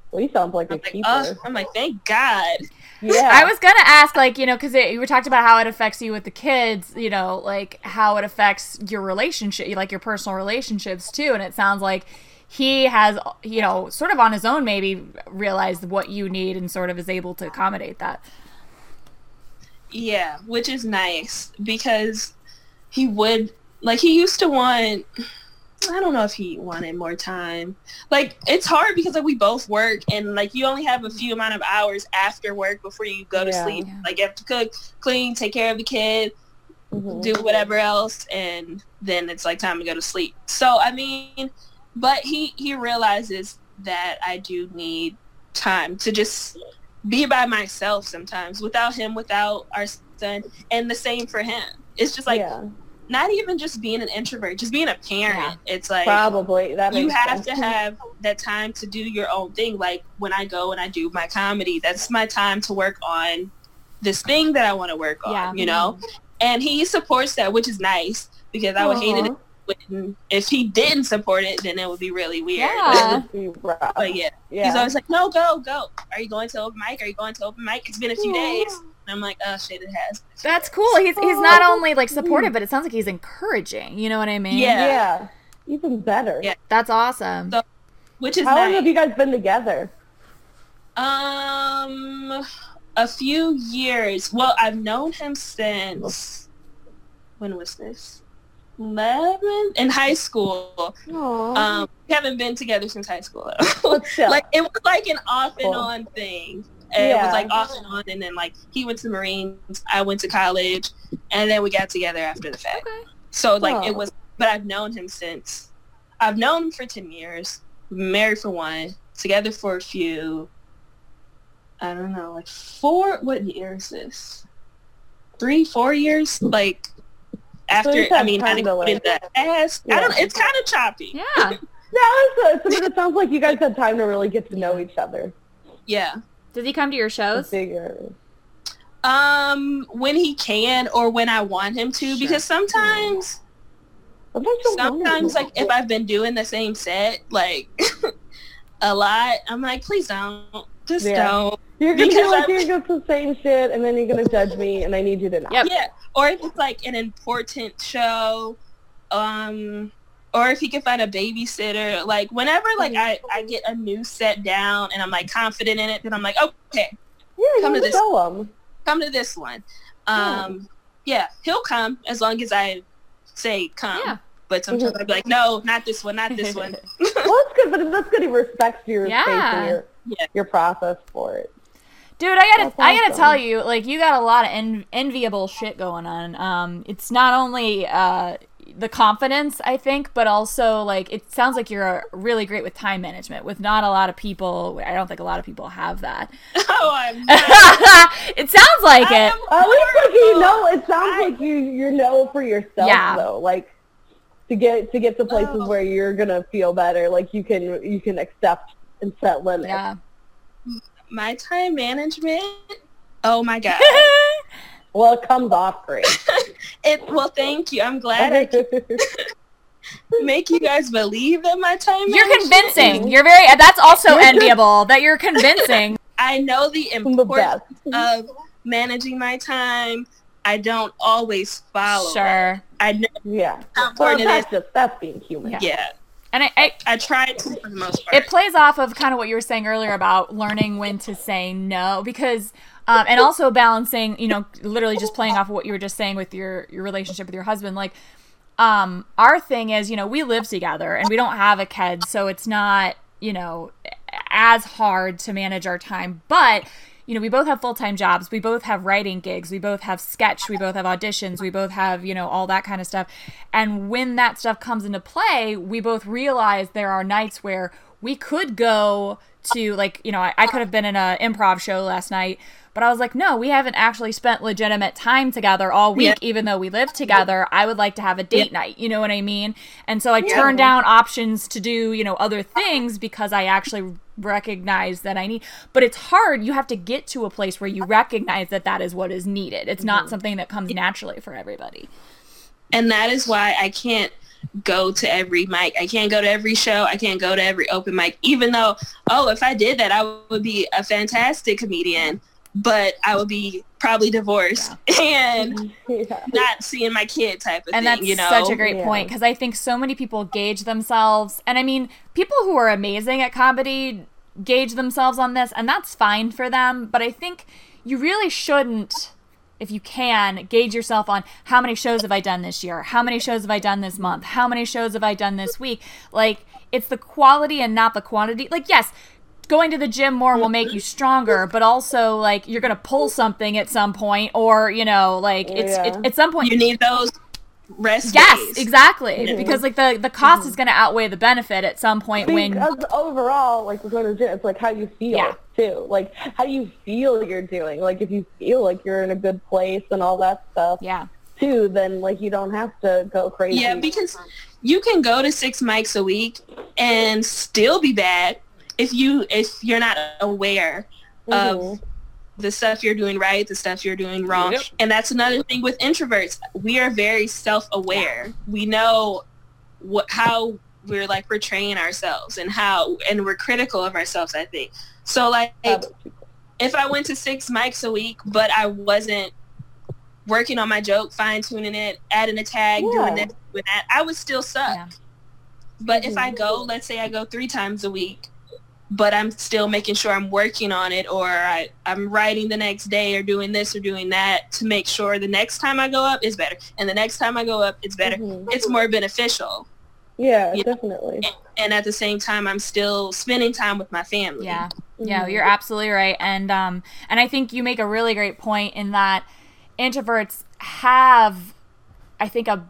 Well, he sounds like a keeper.
I'm like, thank God.
Yeah.
I was gonna ask, like, you know, because you were talking about how it affects you with the kids, you know, like how it affects your relationship, like your personal relationships too. And it sounds like he has, you know, sort of on his own maybe realized what you need and sort of is able to accommodate that.
Yeah, which is nice because he would, like, he used to want, I don't know if he wanted more time. Like, it's hard because, like, we both work and, like, you only have a few amount of hours after work before you go to sleep.
Yeah.
Like, you have to cook, clean, take care of the kid, do whatever else, and then it's, like, time to go to sleep. So, I mean, but he realizes that I do need time to just be by myself sometimes without him, without our son, and the same for him. It's just, like, not even just being an introvert, just being a parent.
Yeah.
It's like
Probably. That
you
makes
have
sense.
to have that time to do your own thing. Like when I go and I do my comedy, that's my time to work on this thing that I want to work on, you know? And he supports that, which is nice because I would hate it if he didn't support it, then it would be really weird.
Yeah.
But yeah, he's always like, no, go. Are you going to open mic? It's been a few days. And I'm like, oh shit, it has.
That's cool. He's not only like supportive, but it sounds like he's encouraging. You know what I mean?
Yeah. Even better.
Yeah.
That's awesome.
So, which is
How long
nice.
have you guys been together?
A few years. Well, I've known him since, when was this? 11 in high school.
Aww.
We haven't been together since high school.
But still.
Like it was like an off and on thing. And it was like off and on, and then like he went to the Marines, I went to college, and then we got together after the fact.
Okay.
So like it was, but I've known him for 10 years, married for 1, together for a few. I don't know, like 4. What year is this? 3, 4 years, like. After,
you've
I
had
mean, I
time
didn't
to,
put in
like-
the ass. I don't know. It's kind of choppy.
Yeah.
It sounds like you guys had time to really get to know each other.
Yeah.
Does he come to your shows?
Bigger.
When he can or when I want him to, because sometimes like if I've been doing the same set like a lot, I'm like, please don't, just don't.
You're gonna
Because
do like you're gonna do the same shit, and then you're gonna judge me, and I need you to not.
Yep.
Yeah, or if it's like an important show, or if he can find a babysitter, like whenever like I get a new set down and I'm like confident in it, then I'm like, okay,
Yeah,
Come
you
to this.
show 'em.
come to this one. Yeah, he'll come as long as I say come.
Yeah.
But sometimes I'll be like, no, not this one, not this one.
Well, that's good, but that's good. He respects your
Yeah.
space and your process for it.
Dude, I gotta
awesome.
tell you, like, you got a lot of enviable shit going on. It's not only the confidence, I think, but also, like, it sounds like you're really great with time management. With not a lot of people, I don't think a lot of people have that.
Oh, I'm not.
It sounds like it.
At least, like, you know, it sounds like you know for yourself,
Yeah.
though. Like, to get to places where you're gonna feel better, like you can accept and set limits.
Yeah.
My time management, oh my God.
Well, it comes off great.
Well, thank you. I'm glad I can make you guys believe that my time
You're
management
convincing. You're very. That's also enviable that you're convincing.
I know the
the
importance
best.
of managing my time. I don't always follow.
Sure.
I know
Yeah.
how
Well,
important it is.
that's being human.
Yeah.
And
I try to for the most part.
it plays off of kind of what you were saying earlier about learning when to say no, because and also balancing, you know, literally just playing off of what you were just saying with your relationship with your husband. Like, our thing is, you know, we live together and we don't have a kid, so it's not, you know, as hard to manage our time. But, you know, we both have full-time jobs. We both have writing gigs. We both have sketch. We both have auditions. We both have, you know, all that kind of stuff. And when that stuff comes into play, we both realize there are nights where we could go to, like, you know, I could have been in an improv show last night, but I was like, no, we haven't actually spent legitimate time together all week, even though we live together. I would like to have a date night. You know what I mean? And so I turned down options to do, you know, other things because I actually recognize that I need, but it's hard. You have to get to a place where you recognize that that is what is needed. It's not something that comes naturally for everybody.
And that is why I can't go to every mic. I can't go to every show. I can't go to every open mic, even though, if I did that, I would be a fantastic comedian, but I would be probably divorced and not seeing my kid type of
and
thing,
that's such a great point, because I think so many people gauge themselves, and I mean, people who are amazing at comedy gauge themselves on this, and that's fine for them, but I think you really shouldn't, if you can, gauge yourself on how many shows have I done this year, how many shows have I done this month, how many shows have I done this week. Like, it's the quality and not the quantity. Like, yes, going to the gym more will make you stronger, but also, like, you're gonna pull something at some point, or, you know, like, it's at some point
you need those rest
yes
days.
Exactly, because like the cost is going to outweigh the benefit at some point.
Because overall, like, we're going to the gym, it's like how you feel too, like how you feel you're doing, like if you feel like you're in a good place and all that stuff too, then like you don't have to go crazy.
Yeah, because you can go to 6 mics a week and still be bad if you're not aware of the stuff you're doing right, the stuff you're doing wrong. Yep. And that's another thing with introverts. We are very self-aware. We know how we're like portraying ourselves and we're critical of ourselves, I think. So like if I went to 6 mics a week, but I wasn't working on my joke, fine-tuning it, adding a tag, doing this, doing that, I would still suck. Yeah. But if I go, let's say I go 3 times a week, but I'm still making sure I'm working on it, or I'm writing the next day, or doing this or doing that to make sure the next time I go up is better. And the next time I go up, it's better. It's more beneficial.
Yeah, definitely.
And at the same time, I'm still spending time with my family.
Yeah. Yeah, you're absolutely right. And I think you make a really great point in that introverts have, I think, a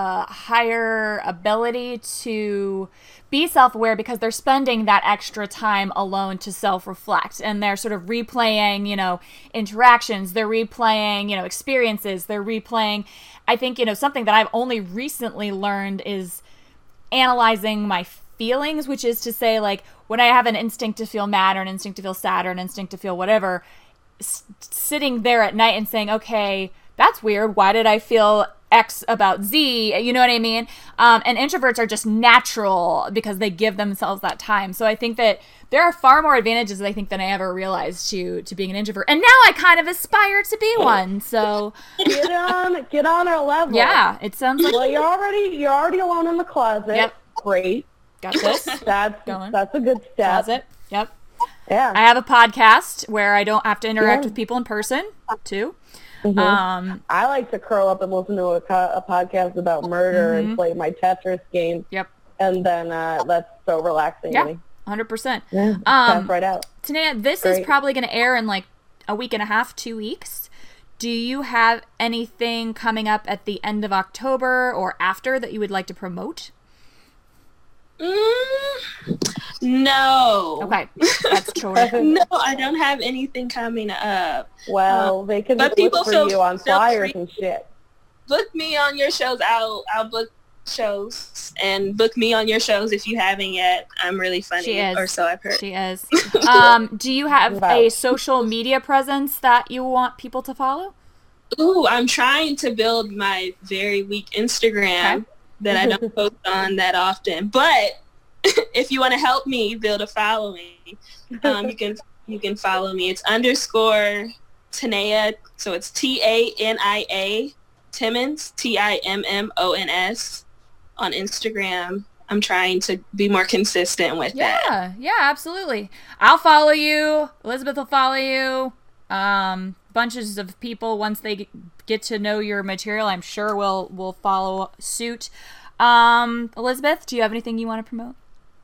higher ability to be self-aware because they're spending that extra time alone to self-reflect, and they're sort of replaying, you know, interactions, they're replaying, you know, experiences, they're replaying. I think, you know, something that I've only recently learned is analyzing my feelings, which is to say, like, when I have an instinct to feel mad or an instinct to feel sad or an instinct to feel whatever, sitting there at night and saying, okay, that's weird, why did I feel X about Z, you know what I mean? And introverts are just natural because they give themselves that time. So I think that there are far more advantages, I think, than I ever realized to being an introvert. And now I kind of aspire to be one. So
get on our level.
Yeah, it sounds like
well, you're already alone in the closet.
Yep.
Great.
Got this.
That's a good step.
Closet. Yep.
Yeah.
I have a podcast where I don't have to interact with people in person too.
I like to curl up and listen to a podcast about murder and play my Tetris game.
Yep.
And then that's so relaxing to me.
100%.
Yeah, pass right out.
Tanea, this is probably going to air in like a week and a half, 2 weeks. Do you have anything coming up at the end of October or after that you would like to promote?
No.
Okay, that's true.
No, I don't have anything coming up.
Well, they can look for you on flyers and shit.
Book me on your shows. I'll book shows, and book me on your shows if you haven't yet. I'm really funny,
she is.
Or so I've heard.
She is. Do you have a social media presence that you want people to follow?
Ooh, I'm trying to build my very weak Instagram. Okay. That I don't post on that often, but if you want to help me build a following, you can follow me. It's _ Tanea, so it's TANIA Timmons, TIMMONS on Instagram. I'm trying to be more consistent with that.
Yeah, absolutely. I'll follow you. Elizabeth will follow you. Bunches of people, once they get to know your material, I'm sure will follow suit. Elizabeth, do you have anything you want to promote?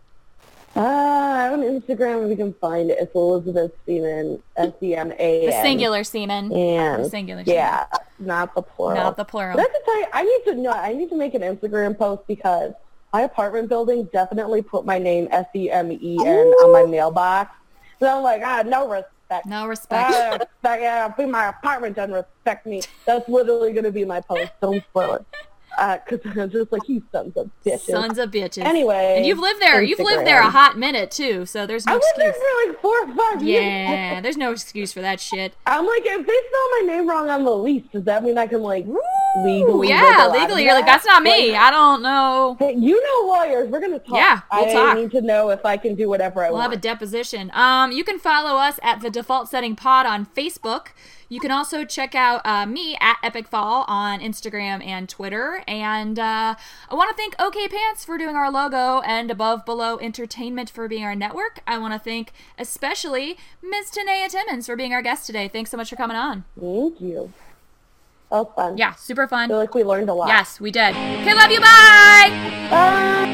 I have an Instagram, if you can find it. It's Elizabeth Seaman, SEMAN.
The singular Seaman.
And
the singular
yeah, not the plural.
Not the plural.
But I have to tell you, I need to make an Instagram post because my apartment building definitely put my name SEMEN on my mailbox. So I'm like, no respect.
No respect.
My apartment doesn't respect me. That's literally going to be my post. Don't spoil it. Because I'm just like, you sons of bitches.
Sons of bitches.
Anyway.
And you've lived there. You've lived there a hot minute, too, so there's no excuse.
I lived there for like 4 or 5 years.
Yeah, there's no excuse for that shit.
I'm like, if they spell my name wrong on the lease, does that mean I can, like, legally.
Yeah,
wiggle out of
legally. You're like,
that.
that's not me. I don't know.
Hey, you know lawyers. We're going to talk.
Yeah, we'll
I
talk.
need to know if I can do whatever I
We'll
want.
have a deposition. You can follow us at the Default Setting Pod on Facebook. You can also check out me at Epic Fall on Instagram and Twitter. And I want to thank OK Pants for doing our logo and Above Below Entertainment for being our network. I want to thank especially Ms. Tanea Timmons for being our guest today. Thanks so much for coming on.
Thank you. That was fun.
Yeah, super
I
fun.
feel like we learned a lot.
Yes, we did. Okay, love you. Bye.
Bye.